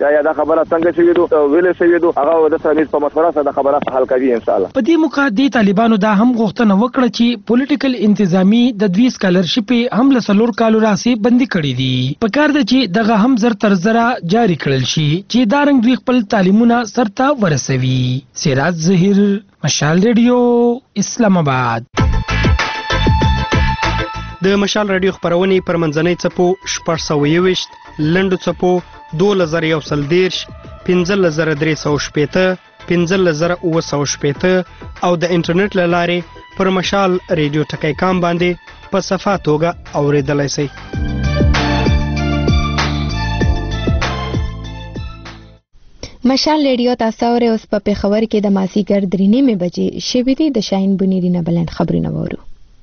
[SPEAKER 3] یا دا خبره څنګه شوې دو ویلې شوې دو هغه د سمیز په مشوره سره خبره حل کوي ان شاء الله.
[SPEAKER 20] په دې موقع د طالبانو دا هم غوښتنه وکړه چې پولیټیکل انتظامی د دوی سکالرشپ هم له 4 کالو راځي بندي کړي دي. په کار ده چې دغه هم زر تر زره جاری کړل شي چې دا رنګ دوی خپل تعلیمونه سرته ورسوي. سراج ظهیر، مشال ریډیو، اسلام آباد.
[SPEAKER 21] د مشال رادیو خبرونه پر منځنۍ چپو 621 لنډو چپو 2130 15315 15915 او د انټرنیټ لاره پر مشال ریډیو ټکی کام باندې په صفه توګه اوریدلای شئ.
[SPEAKER 1] مشال ریډیو تاسو اورئ. اوس په خبر کې د مازیګر 3:30 بجې شوې دي. د شاهین بنيري نه بلند خبرونه وورو.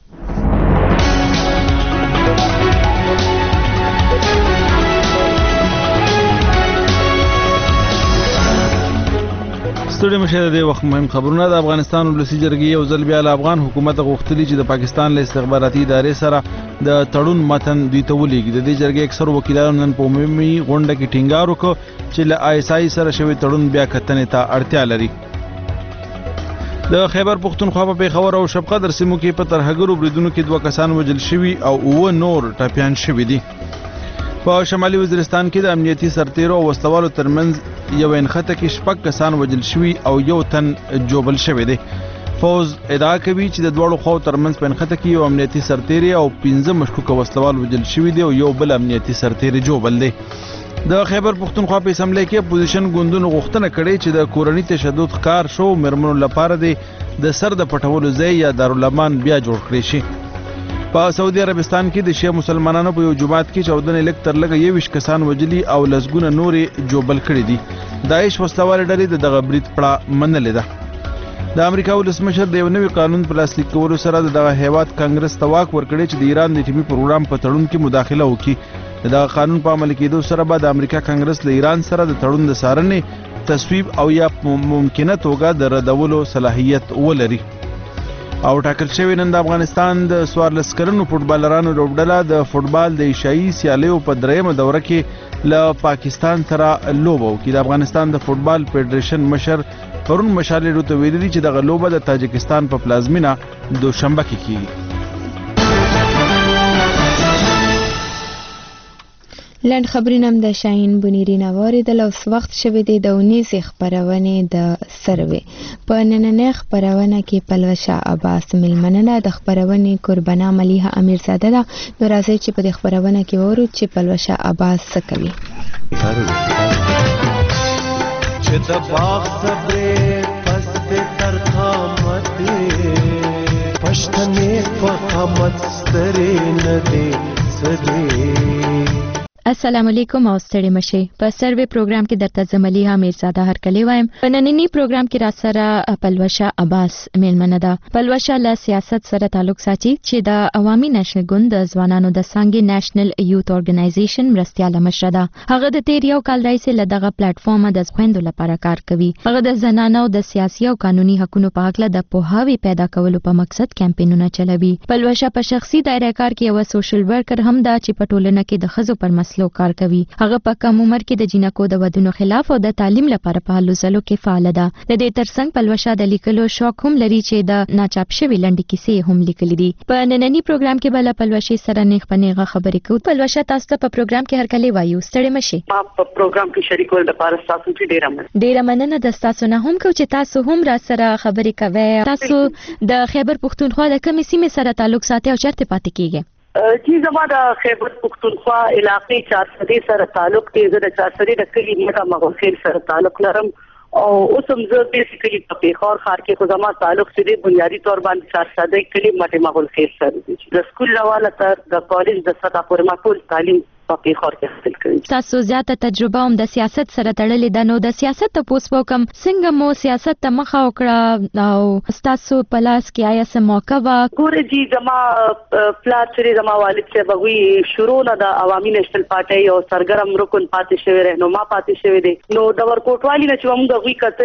[SPEAKER 2] ستړي مشه د وخت مهم خبرونه. د افغانستان ولسی جرګې یو ځل بیا له افغان حکومت غوښتلي چې د پاکستان له استخباراتي ادارې سره د تړون متن دوی ته ولېږي. د دې جرګې اکثر وکیلانو نن په عمومي غونډه کې ټینګار وکړ چې له ISI سره شوی تړون بیا کتنې ته اړتیا لري. د خیبر پختونخوا په پیښور او شبقدر سیمو کې په ترهګرو بریدونو کې 2 کسان وژل شوي او 9 نور ټپیان شوي دي. په شمالي وزیرستان کې د امنیتي سرتیرو او وسلوالو ترمنځ یو انخته کې 6 کسان وژل شوي او 1 تن جوبل شوی دی. فوز ادعا کوي چې د دوړو خو ترمنځ په انخته کې یو امنیتي سرتیری او 15 مشکوک وسلوال وژل شوي دي او یو بل امنیتي سرتیری جوبل دی. د خیبر پختونخوا په اسمبلی کې اپوزیشن ګوندونو غوښتنه کړې چې د کورنۍ تشدد ښکار شو مرمنو لپاره د سر د پټولو ځای یا دارالامان بیا جوړ کړی شي. په سعودي عربستان کې د شیعه مسلمانانو په یو جماعت کې 14 لک تر لګ 21 کسان وجلي او لسګونه نورې جوبل کړي دي. داعش وسلوال ډلې دغه برید پړه منلې ده. د امریکا ولسمشر د یو نوي قانون په لاسلیک کولو سره دغه هیواد کانګرس ته واک ورکړي چې د ایران د اټومي پروګرام په تړون کې مداخله وکړي. دغه قانون په عمل کېدو سره به د امریکا کانګرس له ایران سره د تړون د څارنې تصویب او یا ممکنه توګه د ردولو صلاحیت ولري. او ټاکل شوی نن د افغانستان د 14 کلنو فوټبالرانو لوبډله د فوټبال د ایشیایي سیالیو په 3مه دوره کې له پاکستان سره لوبه وکړي. د افغانستان د فوټبال فدریشن مشر پرون مشال ریډیو ته ویلي دي چې دغه لوبه د تاجکستان په پلازمینه دوشنبه کې کیږي.
[SPEAKER 1] لنډ خبرونه د شاهین بنيري نه واردل. اوس وخت شوی دی د 19 خبرونه د سروې په نننۍ خبرونه کې پلوشه عباس ملمنه د خبرونه قربانا مليحه امیرزاده ده. نو راځي چې په دې خبرونه کې وورو چې پلوشه عباس څه کوي.
[SPEAKER 22] چې د باغ صبرې پست تر قامت پښتنې په قامت سترې نه دي سدي.
[SPEAKER 14] السلام علیکم او ستړي مشه. په سروې پروګرام کې درته زملیه امیرزاده هرکلی وایم. په نننی پروګرام کې را سره پلوشه عباس میلمنه ده. پلوشه له سیاست سره تعلق ساتي چې د عوامي نېشنل ګوند د ځوانانو د څنګه نېشنل یوث اورګنایزیشن مرستياله مشره ده. هغه د تیر یو کال راځي له دغه پلیټ فارم د خويندو لپاره کار کوي. هغه د زنانو د سیاسي او قانوني حقوقو په اړه د پوهاوی پیدا کولو په مقصد کمپاینونه چلوي. پلوشه په شخصي دایره کار کې یو سوشل ورکر هم ده چې په ټولنه کې د خزو پر مسلو کار کوي. هغه په کم عمر کې د جنکو د ودونو خلاف او د تعلیم لپاره په هلو ځلو کې فعال ده. د دې ترڅنګ پلوشه د لیکلو شوق هم لري چې د ناچاپ شوی لنډي کیسې هم لیکلې دي. په نننی پروګرام کې بل پلوشه سره نیغ پنیغه خبرې کوي. پلوشه تاسو ته په پروګرام کې هرکلی وایو. ستړي مشي.
[SPEAKER 23] ما په پروګرام کې شریک ول د پاره تاسو ته ډیره
[SPEAKER 14] مننه د تاسو نه هم کو چې تاسو هم را سره خبرې کوي. تاسو د خیبر پختونخوا د کومې سیمې سره تعلق ساتي او چیرته پاتې کیږئ؟
[SPEAKER 23] چې زما د خیبر پختونخوا علاقې 400 سره تعلق دی. زه د 400 د کلی مګه مغلخیل سره تعلق لرم او اوس هم زه بیسیکلی په پیښور ښار کې خو زما تعلق چې دی بنیادی تور باندې 400 کلی مټه مغلخیل سره دی. د سکول حواله تر د کالج د سطح پورې ما ټول تعلیم په پیښور کې حاصل کړی.
[SPEAKER 14] تاسو زیاته تجربه هم د سیاست سره تړلې ده. نو د سیاست ته پوسپو کم څنګه مو سیاست ته مخه وکړه او تاسو په لاس کې آیا څه موقع وا؟
[SPEAKER 23] ګوره جی زما پلار چې زما والد چې بغوی شروع نه د عوامي نېشنل پارټي او سرګرم رکن پاتې شوی رهنما پاتې شوی دی. نو د ورکوټوالي نه چې موږ غوي قتل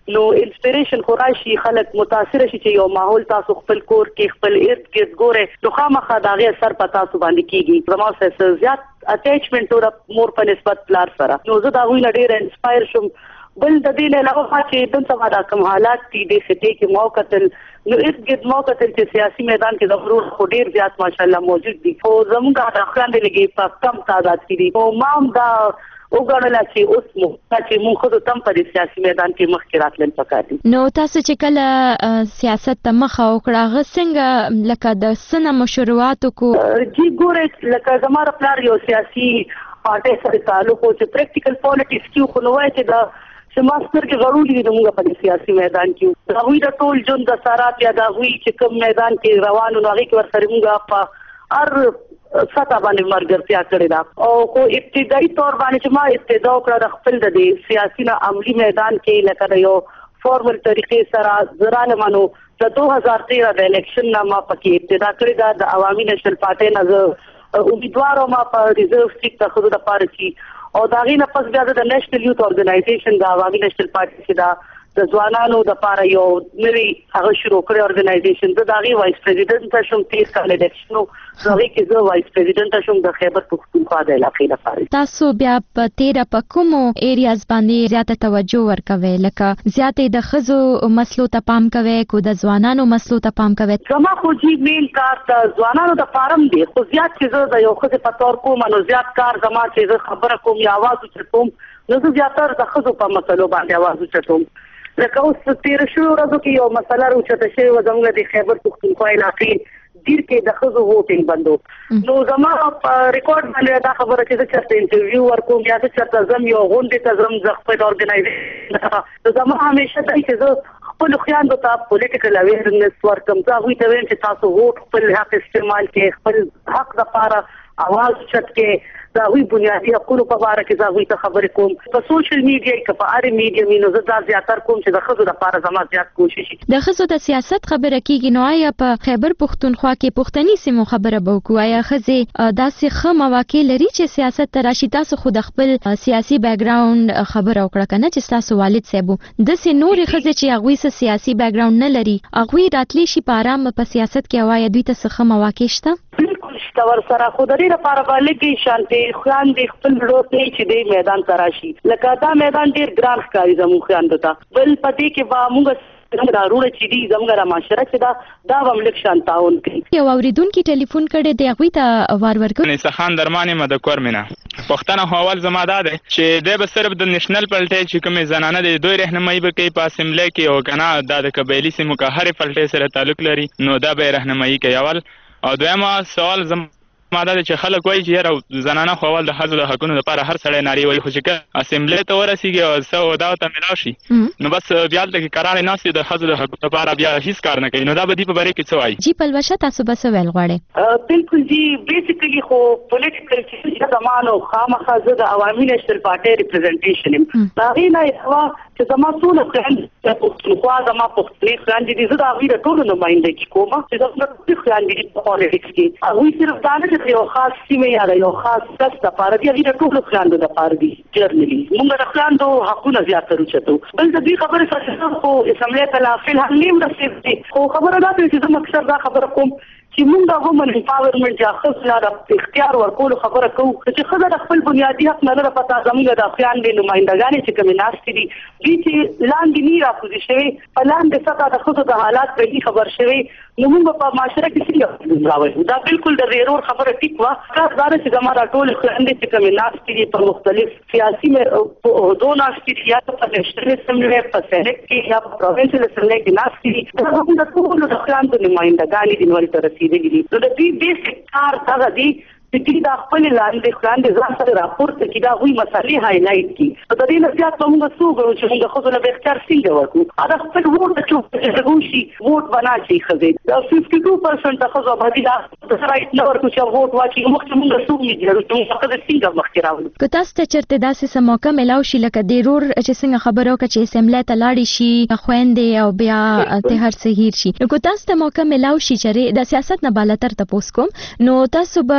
[SPEAKER 23] نو انسپیریشن خو راشي خلک متاثر شي چې یو ماحول تاسو خپل کور کې خپل ارد گرد ګوره نو خامخا دا غي اثر په تاسو باندې کیږي زموږ سره زیات اټیچمنت اور مور په نسبت پلار سره نو زه دا غوښنه ډیر انسپایر شوم بل د دې نه علاوه چې دلته ما دا کوم حالات دي د سټي کې موقتل نو ارد گرد موقتل چې سیاسي میدان کې ضرور خو ډیر زیات ماشاءالله موجود دي او زموږ د خلک لګي په کم تعداد کې دي او مام دا وګڼل چې اوس مو چې موږ خو تم په سیاسي میدان کې مخکې راتلل پکاتي
[SPEAKER 14] نو تاسو چې کله سیاست ته مخه وکړه غسنګ لکه د سنه مشروعاتو کو
[SPEAKER 23] جی ګوره لکه زموږ پلار یو سیاسي پارټي سره تعلق او چې پریکټیکل پالیټکس کې خو نو وایي چې دا سماستر کې غوړي دي موږ په سیاسي میدان کې دا وی د ټول جون د سارات یا دا وی چې کوم میدان کې روانو نو هغه کې ورسره موږ په هر ستا باندې مرګرتیا کړې ده او خو ابتدایي تور باندې چې ما ابتدا وکړه د خپل د سیاسي نه عملی میدان کې لکه یو فارمل طریقې سره زرانه مانو د 2013 د الیکشن نه ما پکې ابتدا کړې ده د عوامي نېشنل پارټي نه امیدوار ما په ریزرو سیټ ته خود د پاره چی او دا غي نه پس بیا د نېشنل یوث اورګنایزیشن د عوامي نېشنل پارټي چې دا د ځوانانو د پاره یو نوی هغه شروع کړی اورګنایزیشن د داغي وایس پریزیډنټ شوم 30 کال الیکشنو زغی کې زه وایس پریزیډنټ شوم د خیبر پختونخوا د علاقې لپاره
[SPEAKER 14] تاسو بیا په 13 په کومو ایریاز باندې زیاته توجه ورکوي لکه زیاته د خزو مسلو ته پام کوي کو د ځوانانو مسلو ته پام کوي
[SPEAKER 23] زما خو جی مین کار د ځوانانو د فارم دی خو زیات چې زه د یو خزه په تور کوم نو زیات کار زما چې زه خبره کوم یا आवाज وچتم نو زه زیاتره د خزو په مسلو باندې आवाज وچتم لکه اوس 13 شو ورځو کې یو مسله راوچته شوی و زموږ د خیبر پختونخوا علاقې ډیر کې د خزو ووټینګ بندو نو زما ریکارډ باندې دا خبره چې زه چرته انټرویو ورکوم یا چرته زم یو غونډه ته زم ز خپل اورګنایزیشن زما همیشه دا چې زه خپل خويندو ته پولیټیکل اویرنس ورکوم دا وی ته ویم چې تاسو ووټ خپل حق استعمال کې خپل حق لپاره आवाज چت کې دا وی بنیادی حقوقو په اړه کې دا وی ته خبرې کوم په سوشل میډیا کې په اړه میډیا مینو زه زیاتر کوم چې د خزو لپاره زما زیات کوشش
[SPEAKER 14] د خزو د سیاست خبره کیږي نو آیا په خیبر پختونخوا کې پښتني سیمو خبره به وکړو آیا خزي داسې خه مواقع لري چې سیاست ته راشي تاسو خود خپل سیاسي بیک گراوند خبره وکړه کنه چې تاسو والد صاحب د سې نور خزي چې هغه سیاسي بیک گراوند نه لري هغه راتلی شي په آرام په سیاست کې وایي دوی ته څه مواقع شته
[SPEAKER 23] تور سره خو د دې لپاره باندې کې شانتي خوان دي خپل وروته چې د میدان تراشي لکه دا میدان ډیر ګران ښکاري زموږ خوان ته بل پدې کې با موږ ضروري چې دي زموږه معاشره چې دا وملک شانتاون کوي
[SPEAKER 14] یو اوریدونکو ټلیفون کړي دی هغه ته وار ورکړ
[SPEAKER 4] نه سخان درمانه مدکور مینا پښتنه حوال زما ده چې د به صرف د نېشنل پلټي چې کومه زنانه د دوی رهنمایي به کوي په اسمبلی کې او کنه د قبایلی سیمو کا هر پلټي سره تعلق لري نو دا به رهنمایي کوي اول او دویمه سوال ما دا چې خلک وایي چې یاره زنانه خو اول د ښځو د حقونو لپاره هر سړی نارې وایي خو چې اسمبلی ته ورسېږي او څه دا ته ملاو شي نو بس بیا دلته کې قرارې ناستې د ښځو د حقونو لپاره بیا هیڅ کار نه کوي نو دا به دې په باره کې څه وایي
[SPEAKER 14] جی پلوشه تاسو به څه ویل غواړئ
[SPEAKER 23] بالکل جی بیسیکلی خو پولیټیکل چې زمانو خامخا زه د عوامي نېشنل پارټي ریپرزنټیشن یم دا غي نه چې زما ټول خلک پښتونخوا زما پښتني خلک دي زه دا غي ټول نمائندګي کوم چې زما ټول خلک دي په پالیټکس کې هغه صرف دا نه یو خاص سیمه یا یو خاص کس د پاره دی هغه ټول خلاندو د پاره دی جرنلی موږ د خلاندو حقونه زیاتره چتو بل د دې خبره سره خو اسمبلی ته لا فلحال نیم رسېږي خو خبره دا چې زه مقصد دا خبره کوم چې موږ د وومن امپاورمنت یا خپل د اختیار ورکول خبره کوو چې خزه د خپل بنیادی حق نه لري پتا زموږ د افغان د نمائندګانې چې کوم ناس دي چې لاندې نه راځي شوی په لاندې سطح د خزو د حالات په خبر شوی نو موږ په معاشره کې څنګه راوځو دا بالکل د ضرور خبره ټیک وا کار چې زموږ ټول خلک چې کوم ناس دي په مختلف سیاسي عہدو ناس دي یا په نېشنل اسمبلی په سېنات کې یا په پروینشل اسمبلی کې ناس دي دا موږ د ټول د خلک نمائندګانې دي ورته رسیدلي نو د دې بیسیک کار هغه دی چې دا خپل لاندې خلاندې ځان سره راپورته کی دا وی مسالې هایلایټ کی په دې نه زیات موږ څوګو چې موږ خو له اختیار څنګه ورکو دا خپل ووټ چې غوښي ووټ بنا شي خزه دا 52% خزه باندې دا رائټ نه ورکو چې ووټ واچي موږ څومره دي چې موږ خزه څنګه مخکې راوړو
[SPEAKER 14] که تاسو ته چرته داسې سم موقع ملاو شي لکه ضرور چې څنګه خبرو کې چې اسمبلی ته لاړ شي خويندې او بیا ته هر څه هیر شي نو که تاسو ته موقع ملاو شي چې د سیاست نه بالاتر تاسو کوم نو تاسو به کوم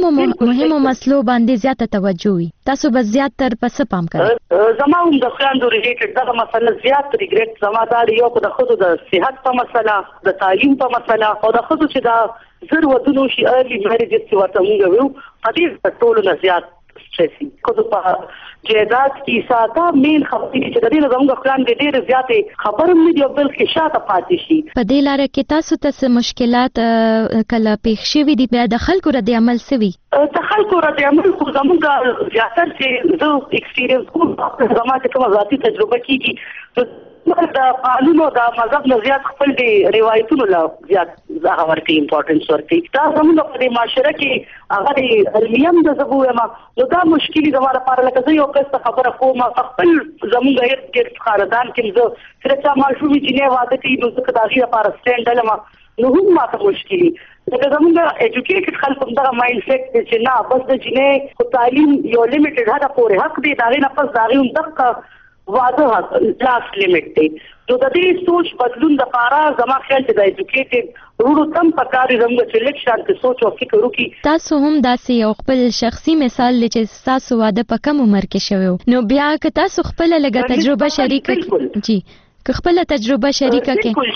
[SPEAKER 14] مهمو مسلو باندې زیاته توجه وي تاسو به زیات تر پس پام کوئ
[SPEAKER 23] زما هم د خویندو ریلیټډ دغه مسله زیات ریګریټ زما دا یو د ښځو د صحت په مسله د تعلیم په مسله او د ښځو چې دا زر ودونو شي ارلی میریجز چې ورته موږ ویو په دې ټولو نه زیات سټرسي ښځو په جایداد کې ساده مین خبرې چې د دې زموږ خویندې ډېرې زیاتې خبرې نه دي او بلکې شاته پاتې شي
[SPEAKER 14] په دې لاره کې تاسو ته مشکلات کله پېښ شوي دي بیا د خلکو رد عمل سوي
[SPEAKER 23] د خلکو رد عمل خو زموږ زیاتر چې زه ایکسپیرینس کوم زما چې کومه ذاتي تجربه کېږي د قانون او د مذهب نه زیات خپل د روایتونو له زیات هغه ورته امپورټنس ورکوي دا زموږ په معاشره کې هغه د علمیم د زبو یم نو دا مشکلي زما لپاره لکه زه یو کس خبره کوم خپل زموږ هیڅ ګرد خاردان کې زه چې چا ماشومي جنې واده کوي نو ځکه دا غي لپاره سټینډ لما نو هم ماته مشکلي لکه زموږ ایجوکیټډ خلک دغه مایند سیټ چې نه بس د جنې خو تعلیم یو لیمیټډ هدا پورې حق دی دا غي نه پس دا غي دغه واده لاس لیمیټ دی نو د دې سوچ بدلون د لپاره زما خیال چې د ایجوکیټډ ورو تم پکاري زموږ چې لیک شانت سوچ او فکر وکړي
[SPEAKER 14] تاسو هم داسې یو خپل شخصي مثال چې تاسو واده په کم عمر کې شوی نو بیا که تاسو خپل لګه تجربه شریکه جی که خپل تجربه شریکه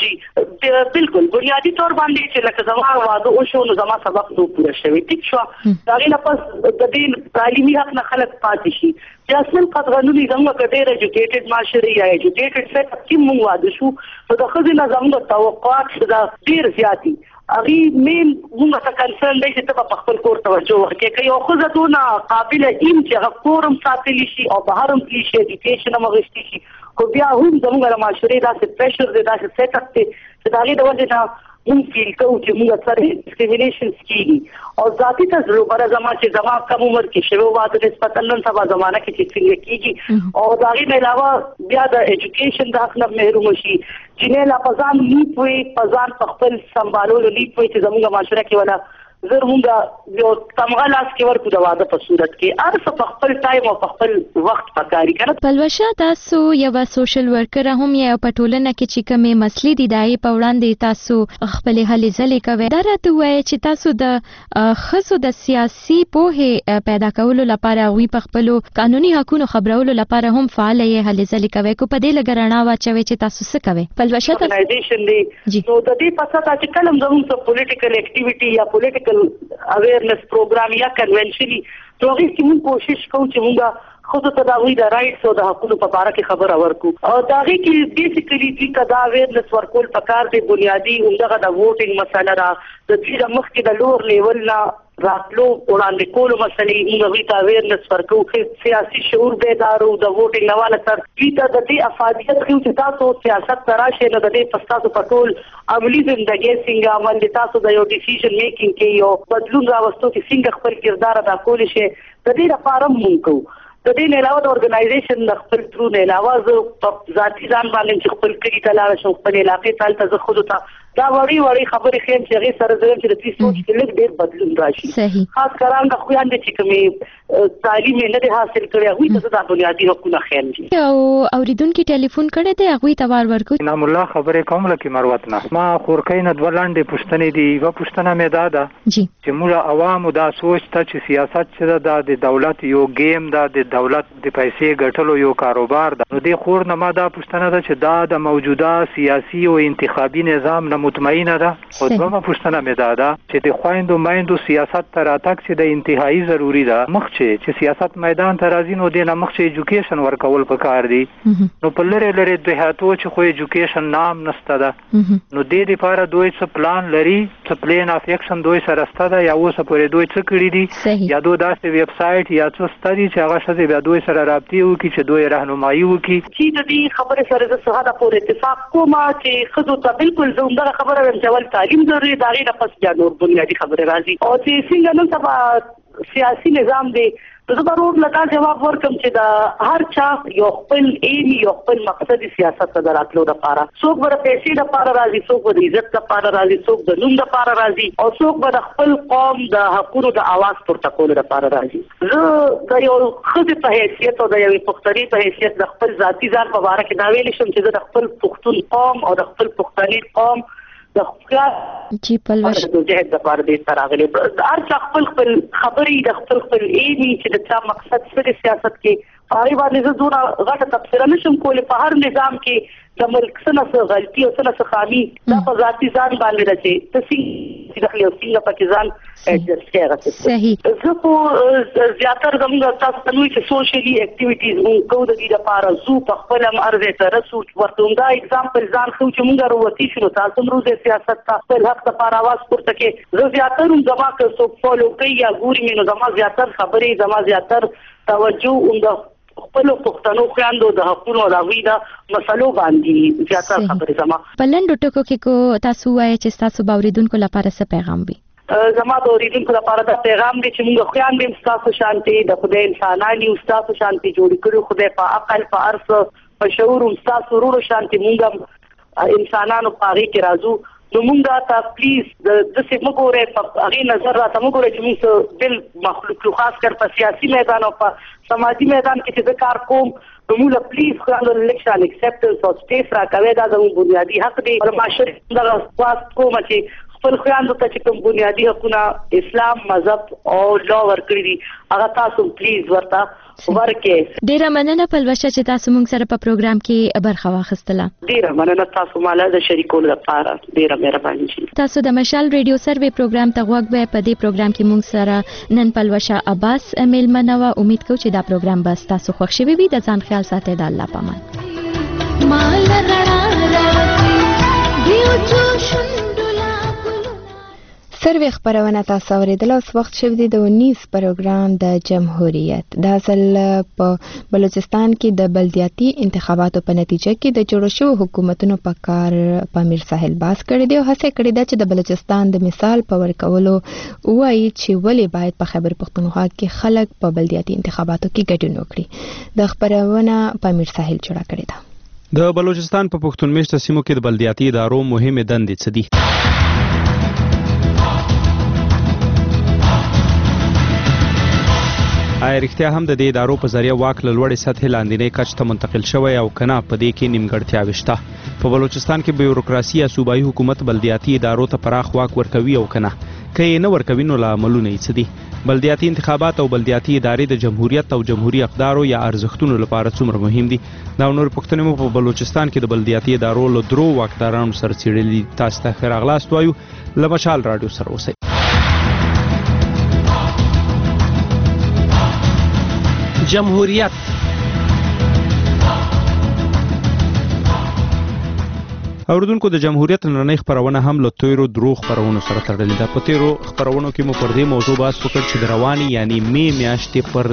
[SPEAKER 23] کې بالکل بنیادی طور باندې چې لکه زما واده او شو نو زما سبق نو پوره شوی ټیک شو دا غي نه پس د دې تعلیمي حق نه خلک پاتې شي چې اصل قانوني زموږ کډیر ایجوکیټډ معاشري یا ایجوکیټډ سیټ اپ کې موږ واده شو نو د خځې نه زموږ توقعات ډیر زیاتی اغي مين موږ ته کنسرن دی چې په خپل کور توجه ورکړي که یو خځه دونه قابلیت چې هغه کورم ساتلی شي او بهرم کې شي ایجوکیشن هم غوښتي شي خو بیا هم زموږ معاشري داسې پریشر دی داسې سیټ اپ دی چې دا غي د وجه نه موږ فیل کوو چې موږ سره ډسکریمینیشن کیږي او ذاتي تجربه زما چې زما کم عمر کې شوی واده نسبتا نن سبا زمانہ کې چې څنګه کیږي او دا غي نه علاوه بیا د ایجوکیشن د حق نه محروم شي چې نه لا پزان لیپوي پزان خپل سمبالولو لیپوي چې زموږ معاشره کې ولا زر مونږ یو تمغه لاس کې ورکو د واده په صورت کې ارڅ په خپل ټایم او په خپل وخت پکاري کنه
[SPEAKER 14] پلوشه تاسو یو سوشل ورکر هم یا په ټولنه کې چې کومه مسلې دي دای په وړاندې تاسو خپل هلې ځلې کوي دا راته وایي چې تاسو د خصو د سیاسي پوهه پیدا کولو لپاره وی په خپل قانوني حقوقو خبرولو لپاره هم فعال یې هلې ځلې کوي کو په دې لګرانه واچوي چې تاسو څه کوي پلوشه
[SPEAKER 23] ارګنایزیشن دی نو د دې پڅه چې کلم زموږ پولیټیکل اکټیویټي یا پولیټیکل اویرنس پروګرام یا کنونشنی توګه چې موږ کوشش کوو چې موږ خود ته دا وی د رائټس او د حقوقو په اړه کې خبر ورکو او دا غي کې بیسیکلی چې کدا اویرنس ورکول پکار دی بنیادی همدغه د ووټینګ مسله را د دې مخ کې د لور لیول لا راتلو وړاندې کولو مسلې موږ وی ته اویرنس ورکو چې سیاسي شعور بیدارو د ووټینګ نواله تر دې د دې افادیت خو چې تاسو سیاست تراشه نه د دې پستاسو پټول عملی ژوندۍ څنګه عمل تاسو د یو ډیسیژن میکینګ کې یو بدلون راوستو چې څنګه خپل کردار ادا کول شي د دې لپاره موږ کوو د دې نه علاوه د ارګنایزیشن د خپل ترو نه علاوه زه ذاتي ځان باندې خپل کلی ته لاړ شم خپل علاقې ته زه خود ته دا وړي خبرې خیم چې هغه سره زرم چې د دې سوچ کې لږ ډېر بدلون راشي خاص کران د خويندې چې کومې تعلیم نه ده حاصل کړي هغه ته د بنیادی حقوقو خیم دي
[SPEAKER 14] او اوریدونکو ټلیفون کړي ته هغه ته وار ورکو
[SPEAKER 6] نام الله خبرې کوم لکه مروت نه ما خورکې نه دولانډې پښتنې دی و پښتنه مې دادا چې موږ عوامو دا سوچ ته چې سیاست چې د دولت یو گیم دا د دولت د پیسې ګټلو یو کاروبار ده نو دې خور نه ما دا پښتنه ده چې دا د موجوده سیاسي او انتخابي نظام نه مطمئنه ده او دومره پښتنه مې دادا چې د خويندو مایندو سیاست تر اتک چې د انتهایی ضروری ده مخچې سیاست میدان ته راځي نو د مخچې ایجوکیشن ورکول پکار دي نو په لری دهاتو چې خو ایجوکیشن نام نسته ده نو د دې لپاره دوی څه پلان لري څه پلان اف اکشن دوی سره ستده یا اوس پورې دوی څه کړی دي یا دوی داسې ویب سټ یا څه ستدي چې هغه شته بیا دوی سره رابطه وکړي چې دوی راهنمایي وکړي
[SPEAKER 23] چې د دې خبره سره د صحه پورې اتفاق کوم چې خود ته بالکل زومدغه خبره هم چې ول تعلیم ضروري دا غي نه پس بیا نور بنیادی خبره راځي او چې څنګه نن سبا سیاسي نظام دی زه ضرور لکه جواب ورکم چې دا هر چا یو خپل ایم یو خپل مقصد سیاست ته دراتلو لپاره څوک ور پیسې لپاره راځي څوک ور عزت لپاره راځي څوک د نوم لپاره راځي او څوک ور خپل قوم د حقوقو د आवाज پورته کول لپاره راځي زه د یو خدای په حیثیت او د یو پښتني په حیثیت د خپل ذاتی ځان په اړه کې دا ویل شم چې د خپل پښتون قوم او د خپل پښتني قوم د خپل
[SPEAKER 14] چې پلوش
[SPEAKER 23] د جهاد لپاره د تراغلي هر څه خپل خبرې د خپل ایمي چې د چا مقصد څه سیاست کې هغه باندې زه دونه غټه تفسیر نشم کولای په هر نظام کې د ملک څخه غلطي او څخه خامي دا په ذاتي ځان باندې راځي ته چې داخلي او څنګه پاکستان اډجسټ کړه
[SPEAKER 14] صحیح
[SPEAKER 23] زه په زیاتره زموږ تاسو ته نوې چې سوشلي اکټیویټیز مونږ کوو د دې لپاره زو په خپل ارزه ته رسو ورته دا اگزامپل ځان خو چې مونږ وروتي شنو تاسو موږ د سیاست ته خپل حق لپاره आवाज پورته کې زه زیاتره زما که څوک فالو کوي یا ګوري مې نو زما زیاتره خبرې زما زیاتره توجه خپل پښتنو خويندو د حقوقو او د ویدا مسلو باندې زیاتره خبرې زما
[SPEAKER 14] په لنډو ټکو کې کو تاسو وایي چې تاسو باوریدونکو لپاره څه پیغام وي
[SPEAKER 23] زما د اوریدونکو لپاره دا پیغام دی چې موږ خويندې تاسو شانتي د خدای انساناني او تاسو شانتي جوړ کړو خدای په عقل په ارث په شعور او تاسو ورو شانتي موږ انسانانو په اړه کې راځو نو موږ ته پلیز د څه مګوره په هغه نظر راته مګوره چې موږ بل مخلوق خاص کر په سیاسي میدان او په سماجی میدان کې چې کار کوم نو موږ پلیز خلک الیکشن اکسپټنس او سپیس راکوي دا زموږ بنیادی حق دی او معاشري دا خاص کوم چې خپل خويندو ته چې کوم بنیادی حقوقونه اسلام مذهب او لا ورکړي دي هغه تاسو پلیز ورته ورکې
[SPEAKER 14] ډیره مننه پلوشه چې تاسو موږ سره په پروګرام کې برخه واخیستله
[SPEAKER 23] ډیره مننه تاسو مال د شریکولو لپاره ډیره مهرباني شي
[SPEAKER 14] تاسو د مشال ریډیو سروي پروګرام ته غوږ به په دې پروګرام کې موږ سره نن پلوشه عباس میلمنه و امید کوم چې دا پروګرام به تاسو خوښ شي وي د ځان خیال ساتئ د الله پامان مال رڼا راځي دیو جوشن
[SPEAKER 1] سروي خبرونه تاسو اوریدل اوس وخت شوه دی د 19 پروګرام د جمهوریت د اصل په بلوچستان کې د بلدیاتي انتخاباتو په نتیجه کې د جوړ شوو حکومتونو په کار په امیر ساحل باز کړی دی او هڅه کړې ده چې د بلوچستان د مثال په ورکولو وایي چې ولې باید په خیبر پختونخوا کې خلک په بلدیاتي انتخاباتو کې ګډون وکړي د خبرونه په امیر ساحل جوړه کړې ده
[SPEAKER 12] د بلوچستان په پښتون میشته سیمو کې د بلدیاتي ادارو مهمه دندې څه دي آیا رښتیا هم د دې ادارو په ذریعہ واک له لوړې سطحې لاندې کچ ته منتقل شوی او کنه په دې کې نیمګړتیاوې شته په بلوچستان کې بیوروکراسي یا صوبایي حکومت بلدیاتي ادارو ته پراخ واک ورکوي او کنه که یې نه ورکوي نو لاملونه یې څه دي بلدیاتي انتخابات او بلدیاتي ادارې د جمهوریت او جمهوریت اقدارو یا ارزښتونو لپاره څومره مهم دي دا نور پوښتنې مو په بلوچستان کې د بلدیاتي ادارو له درو واکدارانو سره څېړلې تاسو ته ښه راغلاست وایو له مشال راډیو سره اوسئ
[SPEAKER 21] جمهوریت
[SPEAKER 12] اوردونکو د جمهوریت نړۍ خبرونه هم له تیرو دروغ خبرونو سره تړلې ده په تیرو خبرونو کې مو پر دې موضوع بحث وکړ چې د رواني یعنی می میاشتې پر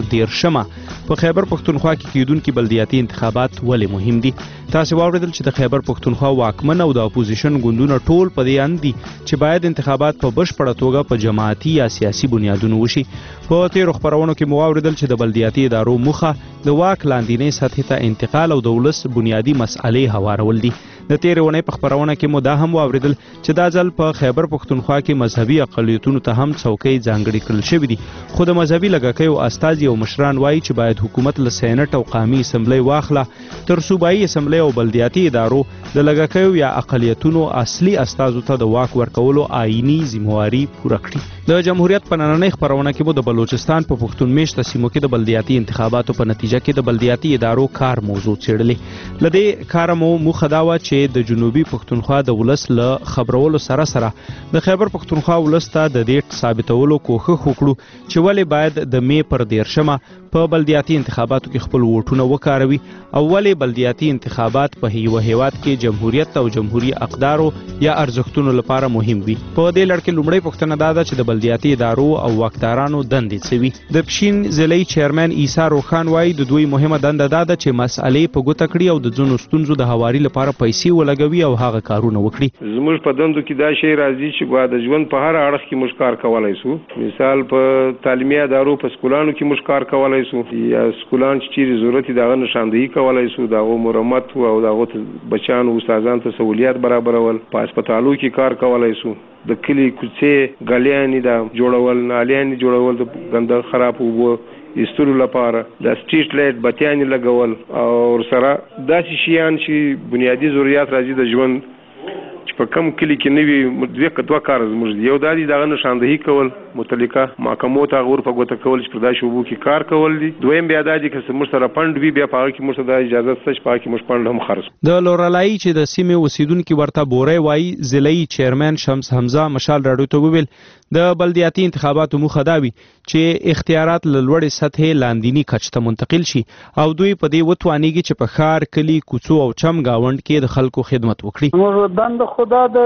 [SPEAKER 12] 13 په خیبر پختونخوا کې کیدونکو بلدیاتي انتخابات ولې مهم دي تاسو واوریدل چې د خیبر پختونخوا واکمن او د اپوزیشن ګوندونو ټول په دې اند دي چې باید انتخابات په بشپړه توګه په جماعتي یا سیاسي بنیادونو وشي په تیرو خبرونو کې مو واوریدل چې د بلدیاتي ادارو مخه د واک لاندینۍ سطحې ته انتقال او د ولس بنیادی مسالې هوارول دي د تیرونې په خبرونه کې مو دا هم واوریدل چې دا ځل په خیبر پختونخوا کې مذهبي اقلیتونو ته هم څوکۍ ځانګړې کړل شوې دي خو د مذهبي لږکیو استازي او مشران وایي چې باید حکومت له سینټ او قومي اسمبلی واخله تر صوبایي اسمبلی او بلدیاتي ادارو د لږکیو یا اقلیتونو اصلي استازو ته د واک ورکولو آئینی ذمہواری پوره کړي د جمهوریت په نننۍ خبرونه کې مو د بلوچستان په پښتون میشته سیمو کې د بلدیاتي انتخاباتو په نتیجه کې د بلدیاتي ادارو کار موضوع څېړلې لدې کار مو مخه دا و چې د جنوبي پښتونخوا د ولس له خبرولو سره سره د خیبر پښتونخوا ولس ته د دې ثابتولو کوښښ وکړو چې ولې باید د می پر 13 په بلدیاتي انتخاباتو کې خپل ووټونه وکاروي او ولې بلدیاتي انتخابات په یو هیواد کې جمهوریت او جمهوریت اقدارو یا ارزښتونو لپاره مهم وي په دې لړ کې لومړی پوښتنه دا ده چې د بلدیاتي ادارو او واکدارانو دندې څه وي د پښین ضلعي چیرمن عیسی روخان وایي د دوی مهمه دنده دا ده چې مسالې په ګوته کړي او د ځینو ستونزو د هواري لپاره پیسې ولګوي او هغه کارونه وکړي
[SPEAKER 8] زموږ په دندو کې دا شی راځي چې د ژوند په هر اړخ کې موږ کار کولای شو مثال په تعلیمي ادارو په سکولانو کې موږ کار کولای شو یا سکولان چې ضرورت دي دغه نشاندهي کولای شو دغه مرمت او دغه بچانو استادانو ته سہولیات برابرول په هسپتالو کې کار کولای شو د کلی کوڅې غلیانې دا جوړول نالیانې جوړول د ګنده خراب وبو استرو لپاره د سټریټ لایټ بتیانې لګول او سره داسې شیان چې بنیادی ضرورت راځي د ژوند چې په کم کلی کې نوي دوه کار زموږ یو د دې دغه نشاندهي کول متعلقه محکمو ته غور په ګوته کول چې پر دا شوبو کې کار کول دي دویم بیا د دې چې موږ سره فند وی بیا په کې موږ ته اجازه شته چې په کې موږ فند هم خرڅ
[SPEAKER 7] د لورلای چې د سیمې اوسیدونکو ورته بورې وای ضلعي چیرمن شمس حمزه مشال راډیو ته وویل د بلدیاتي انتخاباتو موخه دا وي چې اختیارات له لوړې سطحې لاندینی کچ ته منتقل شي او دوی په دې وتوانیږي چې په ښار کلی کوڅو او چم گاوند کې د خلکو خدمت وکړي
[SPEAKER 9] موږ دند خدا د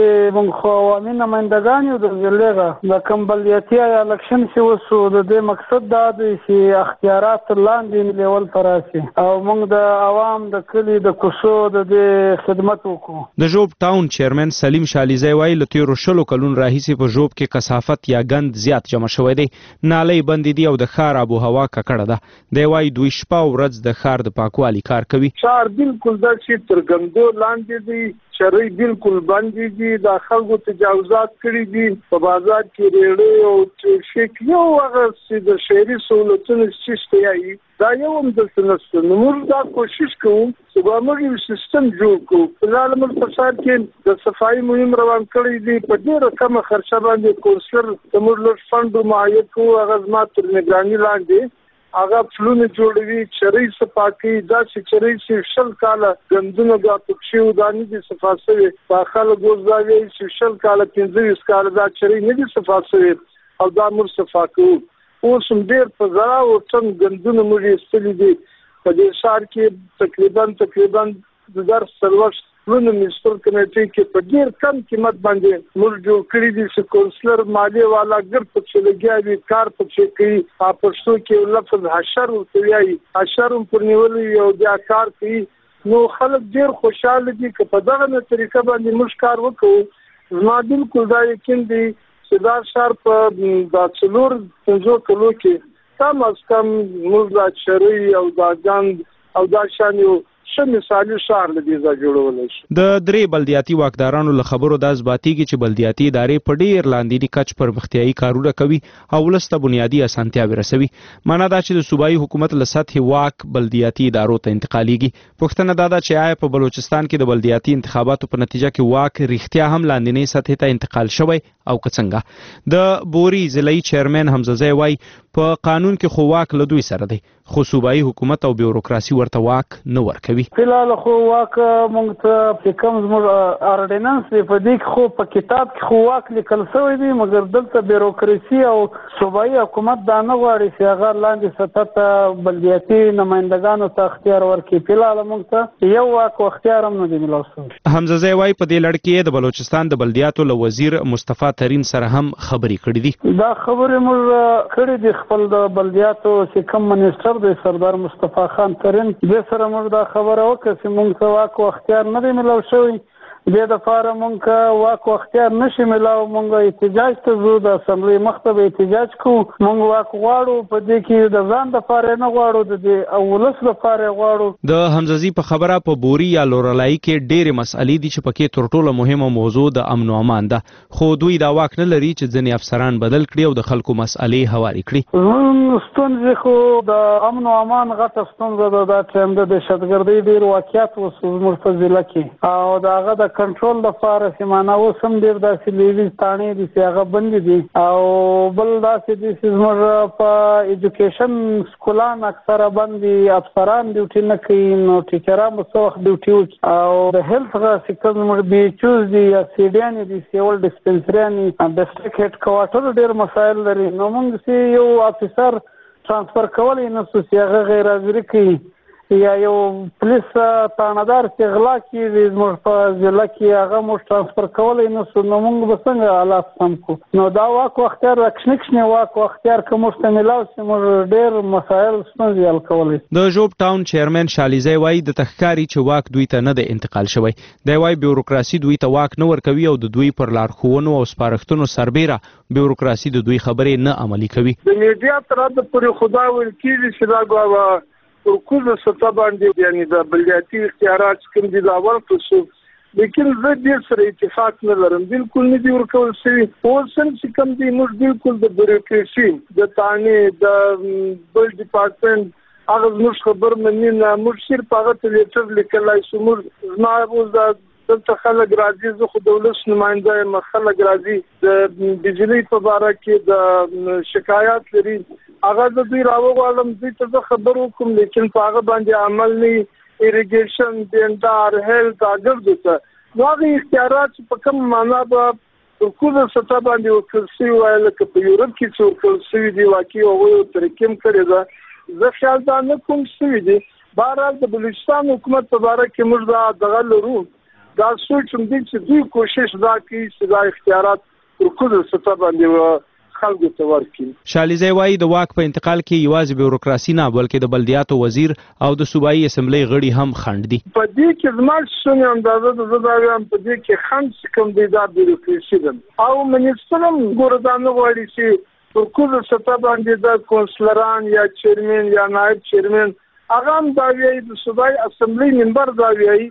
[SPEAKER 9] موږ عوامي نمائندګان یو د ضلعه د کوم بلدیاتي الکشن چې وسو د دې مقصد دا دی چې اختیارات لاندې لیول تراسي او موږ د عوام د کلی د کوڅو د دې خدمت وکړو
[SPEAKER 7] د جوب ټاون چیرمن سلیم شالیزی وایي له تیرو 20 کلونو راهیسې په جوب کې کثافت یا ګند زیات جمع شوی دی نالۍ بندې دي او د ښار آب و هوا ککړه ده دی وایي دوی شپه او ورځ د ښار د پاکوالي کار کوي
[SPEAKER 10] ښار بالکل داسې تر ګندو لاندې دی شرعي بالکل بندې دي د خلکو تجاوزات کړي دي په بازار کې ریړې او شیک یو هغه چې د شهري سہولتونو شته یي دا یو هم د سنست نور دا کوشش کوو چې موږ سیستم جوړ کړو په عالم الفساد کې د صفایي مهم روان کړی دي په ډېر کم خرچه باندې کونسلر تمور لږ فند معاید کوو هغه زما تر نگراني لاندې هغه فلونه جوړوي چرې صفاکي دا چې چرې چې شل کاله غندونه غا پکشي وداني دي صفاسوي داخله ګوزاوي چې شل کاله 15 کاله دا چرې نه دي صفاسوي او دا مر صفاکو اوس هم ډېر په زرا او څنګه غندونه موږ استلې دي په دې ښار کې تقریبا د در سروش لونه منسټر کمیټې کې په ډېر کم قیمت باندې موږ جوړ کړی دي چې کونسلر مالی والا ګر په چې لګیاوي کار په چې کوي پښتو کې لفظ حشر ورتوي حشر پر نیول یو بیا کار کوي نو خلک ډېر خوشاله دي چې په دغه طریقه باندې موږ کار وکړو زما بالکل دا یقین دی چې دا ښار په د څلور 5 کلو کې کم از کم موږ دا چرې او دا ګند او دا شان یو مثالي شهر لدی ځا جوړول شي
[SPEAKER 7] د درې بلدیاتي واکدارانو له خبرو د ازباتیږي چې بلدیاتي ادارې په ډیر لاندینی کچ پر مختیایي کارونه کوي او ولسته بنیادی اسانتیاوي رسوي معنا دا چې د صوبایي حکومت له سطح واک بلدیاتي ادارو ته انتقالیږي پښتنه دا چې آیا په بلوچستان کې د بلدیاتي انتخاباتو په نتیجه کې واک رښتیا هم لاندینی سطح ته انتقال شوی او څنګه د بوري ضلعي چیرمن حمزه زئی وای په قانون کې خو واک له دوی سره دی خو صوبایي حکومت او بیوروکراسي ورته واک نه ورکوي
[SPEAKER 9] فلال خو واک مونږ ته کوم زموږ اورډیننس په دې کې خو په کتاب کې خو واک لیکل شوی دی مګر دلته بیوروکراسي او صوبایي حکومت دا نه غواړي چې هغه لاندې سطح ته بلدیاتي نمائندګانو ته اختیار ورکړي فلال مونږ ته یو واک او اختیار هم نه دی ملو شوی
[SPEAKER 7] حمزه زئی وای په دې لړ کې د بلوچستان د بلدیاتو له وزیر مصطفی ترین سره هم خبرې کړې دي
[SPEAKER 9] دا خبرې موږ کړې دي خپل د بلدیاتو چې کوم منیسټر دی سردار مصطفی خان ترین د سره موږ دا خبره وکړه چې موږ ته واک او اختیار نه دی ملو شوی د لپاره موږ واک او اختیار نشي ملاو موږ احتجاج ته زو د اسمبلی مخته احتجاج کوو موږ واک غواړو په دې کې د ځان د لپاره نه غواړو د اولس لپاره غواړو
[SPEAKER 7] د حمزه په خبره په بوري یا لورلای کې ډېرې مسالې دي چې پکې تر ټولو مهمه موضوع د امن او امان ده خو دوی دا واک نه لري چې ځینې افسران بدل کړي او د خلکو مسالې هواري کړي
[SPEAKER 9] ستونزې خو د امن او امان غټه ستونزه ده د ټیم د دهشتګردۍ ډېر واقعیت وسو مرتضی کې او داغه د کنټرول لپاره سیمانه وسم ډیر داسې لیوي ستانې دي چې هغه بند دي او بل داسې دي چې زموږ په ایجوکیشن سکولان اکثره بند دي افسران ډیوټي نه کوي نو ټیچران به څه وخت ډیوټي وکړي او د هیلث هغه سیکټر زموږ بي ایچ اوز دي یا سیډیان دي سیول ډسپنسریان ډسټریکټ هډ کوارټر ډیر مسایل لري نو موږ یو افسر ترانسفر کولای نو چې هغه غیر حاضر کوي یا یو پولیس تانادار چې غلا کوي زموږ په ضلع کې هغه موږ ترانسفر کولای نو موږ به څنګه حالات سم کړو نو دا واک اختیار راکښنه واک اختیار کوم مستملاو چې موږ ډېر مسایل ستونزې حل کولای
[SPEAKER 7] د جوب ټاون چیرمن شالیزی وای د تخکاری چې واک دوی ته نه د انتقال شوی دی وای بیوروکراسي دوی ته واک نه ورکوي او د دوی پر لارښوونو او سپارښتنو سربېره بیوروکراسي د دوی خبرې نه عملي کوي
[SPEAKER 10] د میډیا تر د پورې خدا ویل کیږي چې دا غوا ورکوزه سطح باندې یعنی د بلدیاتي اختیارات کوم دي دا ورکړو لیکن زه دې سره اتفاق نه لرم بالکل نه دی ورکول شوی اوسن چې کوم دي موږ بالکل د بیوروکراسي د تانه د بل ډپارټمنټ هغه موږ خبر منی نه موږ صرف هغه ته لیټر لیکلای شو موږ زما دلته خلک راځي زه خو د ولس نماینده یم خلک راځي د بجلی په باره کې د شکایت لري هغه د دوی راوغواړم دوی ته خبر وکم لیکن په هغه باندې عمل نه ایریګیشن دیندار هیلث اګردو ته نو هغه اختیارات په کوم معنا به کومه سطح باندې وکړسي وایي لکه په یورپ کې څو وکړسي دی واقعي او ترکیم کړی دا زه خیال دا نه کوم څه دی بهرحال د بلوچستان حکومت په باره کې موږ دا دغه لرو دا سوچ هم دي چې دوی کوشش دا کوي چې دا اختیارات پر کومه سطح باندې خلکو ته ورکړي
[SPEAKER 7] شالیزی وایي د واک په انتقال کې یوازې بیوروکراسي نه بلکې د بلدیاتو وزیر او د صوبایي اسمبلی غړي هم خنډ دي
[SPEAKER 10] په دې کې زما څه اندازه د زداویم په دې کې خنډ کوم دی دا بیوروکراسي ده او منیستر هم ګوردانه غواړي چې پر کومه سطح باندې د کونسلران یا چیرمن یا نائب چیرمن هغه هم دا ویي د صوبایي اسمبلی منبر دا ویي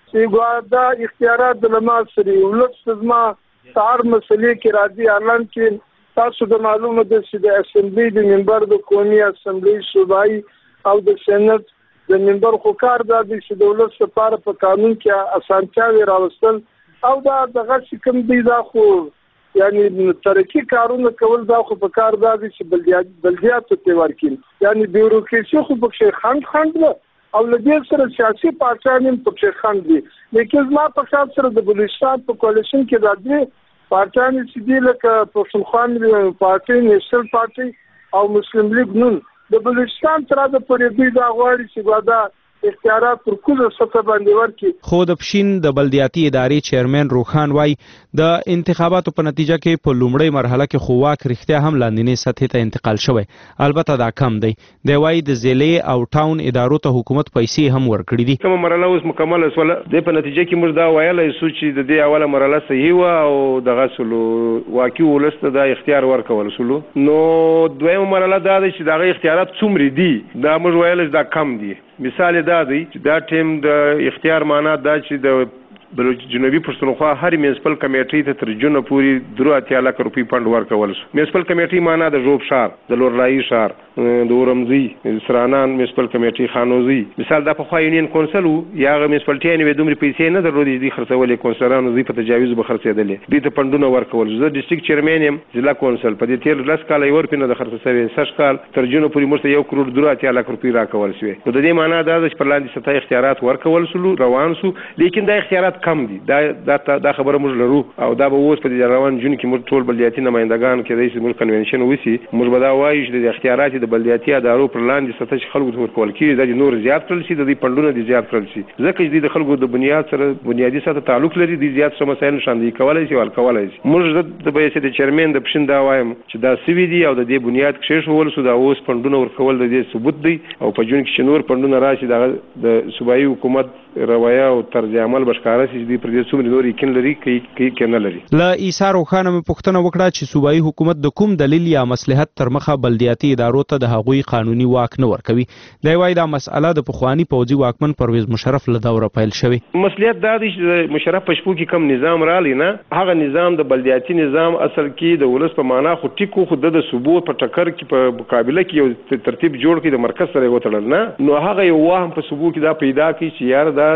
[SPEAKER 10] چې دا اختیارات د لمس سری ولس زما تار مسلې کې راځي اعلان کې تاسو د معلومه ده چې د اسمبلی د منبر د قومي اسمبلی صوبایي او د سېنات د منبر خو کار دا دی چې د ولس لپاره په قانون کې اسانتیاوې راوستل او دا دغه کوم دی دا خو یعنی ترقی کارونه کول دا خو په کار دا دي چې بلدیات ته ورکړي یعنی بیوروکراسي خو په خند او لدې سره سیاسي پارټیان هم په خند دي لیکن ما په خاطر سره د بلوچستان په کولیشن کې راځي پارټیان چې دي لکه پښتونخوا پارټي نېشنل پارټي او مسلم لیگ نون د بلوچستان تر د پرې دوی دا غواړي چې دا اختیارات پر کومه سطح باندې ورکړي
[SPEAKER 7] خو د پښین د بلدیاتي ادارې چیرمن روخان وای د انتخاباتو په نتیجه کې په لومړی مرحله کې خو واک رښتیا هم لاندینی سطح ته انتقال شوی البته دا کم دی د وای د ضلع او ټاون ادارو ته حکومت پیسې هم ورکړي دي
[SPEAKER 5] کومه مرحله اوس مکمل شوه د په نتیجه کې موږ دا وایلای سو چې د دې اوله مرحله صحیح و او دغه سلو واقعي ولست د اختیار ورکول سلو نو دویمه مرحله دا ده چې دغه اختیارات څومره دي دا موږ وایل دا کم دي مثال دا دی چې دا ټیم د اختیار معنا دا چې د جنوبي پښتونخوا هر میونسپل کمیټې ته تر جون پوری 3 لک روپۍ فند ورکول شو میونسپل کمیټې معنا د ژوب شهر د لورلای شهر د اورمزي سرانان میونسپل کمیټې خانوزي مثال دا په خوا یونین کونسل یا میونسپلټي نه دومره پیسې نه درلودې دي خرڅولې کونسلانو زی په تجاوز به خرڅېدلې دې ته فندونه ورکول زه ډیسټریکټ چیرمن یم ضلع کونسل په دې تیر 10 کال یور پینه د خرڅوي سش کال تر جون پوری مرسته 1 کروڑ 3 لک روپۍ راکول شوې نو د دې معنا دا چې پر لاندې سطح اختیارات ورکول شول روان شو لیکن دا اختیارات کم دي دا خبره موږ لرو او دا به اوس په دې روان جون کې موږ ټول بلدیاتي نمائندگان کې د سیمول کنونشن وسی موږ به دا وایو چې د اختیارات د بلدیاتي ادارو پر لاندې سطح خلکو ته ورکول کیږي د نور زیات کړل شي د دې پندونه د زیات کړل شي ځکه چې د خلکو د بنیاد سره بنیادی سره تعلق لري د زیات څه مسایل شاندي کولای شي ولکولای شي موږ د بیسه د چیرمن د پښین دا وایم چې دا سوي دي او د دې بنیاد کې شول سو دا اوس پندونه ورکول د دې ثبوت دی او په جون کې نور پندونه راشي د صوبایي حکومت روایه او طرز عمل بشکاره شي د پردیس څومره نور یقین لري کوي کنه لري
[SPEAKER 7] لا ایثار خانه مې پښتنه وکړه چې صوبایي حکومت د کوم دلیل یا مصلحت تر مخه بلدیاتي ادارو ته د هغوی قانوني واک نه ورکوي دا وایي دا مسأله د پخوانی پوځي واکمن پرویز مشرف له دوره پیل شوی
[SPEAKER 5] مصلحت دا دی چې مشرف پښپو کې کم نظام رالی نه هغه نظام د بلدیاتي نظام اصل کې د ولس په معنا خو ټیکو خو د صوبو په ټکر کې په مقابله کې یو ترتیب جوړ کړي د مرکز سره وتړل نه نو هغه یو وهم په صوبو کې دا پیدا کی چې یار دا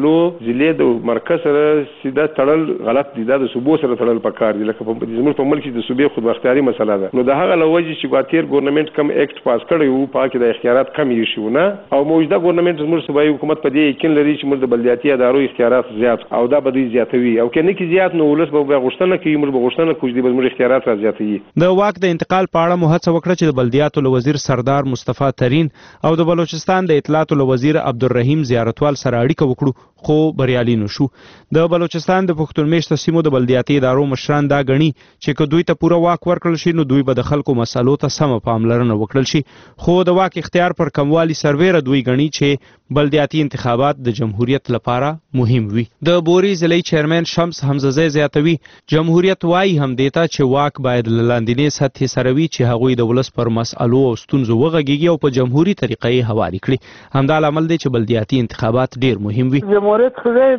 [SPEAKER 5] ضلع د مرکز سره سیده تړل غلط دي دا د صوبو سره تړل پکار دي لکه په زموږ په ملک کې د صوبې خود اختیاري مسله ده نو د هغه لوجه چې ګواتیر ګورنمنت کم اکټ پاس کړی وو پاکه د اختیارات کم یې شو نه او موجوده ګورنمنت زموږ صوبایي حکومت په دې یقین لري چې موږ د بلدیاتي ادارو اختیارات زیات او دا به زیاتوي او کنه کې زیات نو ولس به غوښتنه کوي موږ به غوښتنه کوو چې موږ اختیارات را زیاتوي
[SPEAKER 7] د واک د انتقال په اړه مو هڅه وکړه چې د بلدیاتو وزیر سردار مصطفی ترین او د بلوچستان د اطلاعات وزیر عبدالرحیم زیارتوال سره اړیکه وکړو خو بریالي نشو د بلوچستان د پښتون میشته سیمو د بلدیاتي ادارو مشران دا غني چې که دوی ته پوره واک ورکړل شي نو دوی به د خلکو مسالو ته سم پاملرنه وکړل شي خو د واک اختیار پر کموالي سرویره دوی غني چې بلدیاتي انتخابات د جمهوریت لپاره مهم وي د بوري ضلعي چیرمن شمس حمزه زیاتوي جمهوریت وايي هم دیتا چې واک باید لاندینی سطح سره وي چې هغوی د ولس پر مسالو او ستونزو وغږیږي او په جمهوریت طریقې حواله کړي همدا عمل دی چې بلدیاتي انتخابات ډیر مهم وي
[SPEAKER 9] جمهوریت خدای د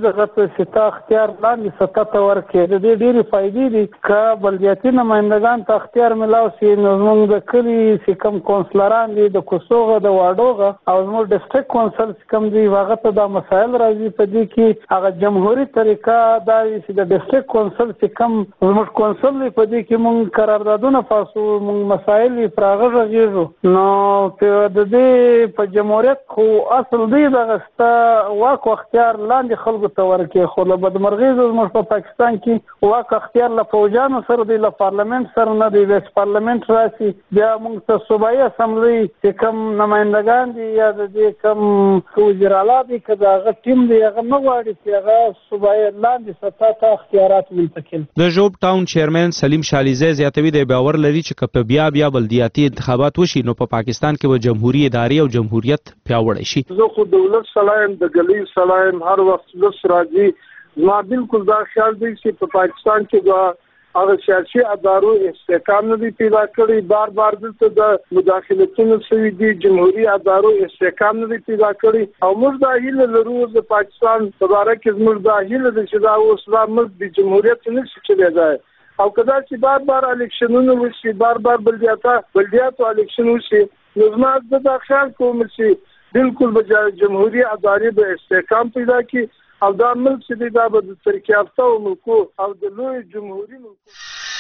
[SPEAKER 9] د ستا اختیار لاندې ستا ته ورکړي. د دې ډېرې فایدې دي که بلدیاتي نمایندګان ته اختیار ملاو شي نو زموږ د کلي چې کوم کونسلران دي د کوڅوغه د واډوغه او زموږ ډسټرکټ کونسل چې کوم دي هغه ته دا مسایل راځي په دې کې هغه جمهوریت طریقه دا چې د ډسټرکټ کونسل چې کوم زموږ کونسل دی په دې کې موږ قراردادونه پاسو موږ مسایل پر هغه غږیږو نو د دې په جمهوریت خو اصل دی دغه ستا واک اختیار لاندې خلکو ته ورکړي خو له بدمرغۍ زموږ په پاکستان کې واک اختیار له فوجانو سره دی له پارلمنت سره نه دی ویس پارلمنت راشي بیا موږ ته صوبایي اسمبلی چې کوم نمایندګان دي یا د دې کوم وزیرالا دي که د هغه ټیم دی هغه نه غواړي چې هغه صوبایي لاندې سطح ته اختیارات منتقل.
[SPEAKER 7] د ژوب ټاون چیرمن سلیم شالیزی زیاتوي د باور لري چې که بیا بلدیاتي انتخابات وشي نو په پاکستان کې به جمهوریت ادارې او جمهوریت پیاوړی شي.
[SPEAKER 10] زه خو دولت سلایم د ګلی سلایم هر وخت لس راځي ما بالکل دا خیال دی چې په پاکستان کې دا هغه سیاسي ادارو استحکام نه دی پیدا کړی بار دلته د مداخلتونو شوي دي جمهوریت ادارو استحکام نه دی پیدا کړی او موږ دا هیله لرو د پاکستان په اړه کې موږ دا هیله ده چې دا اوس لا موږ د جمهوریت نه شي کېدای او کدا چې بار الیکشنونه وشي بار بلدیاتو الیکشن وشي نو زما د خیال کوم چې بالکل به جمهوریت ادارې به استحکام پیدا کړي او دا ملک چې دا به د ترقی یافته ملکو او د لوی جمهوریت ملکو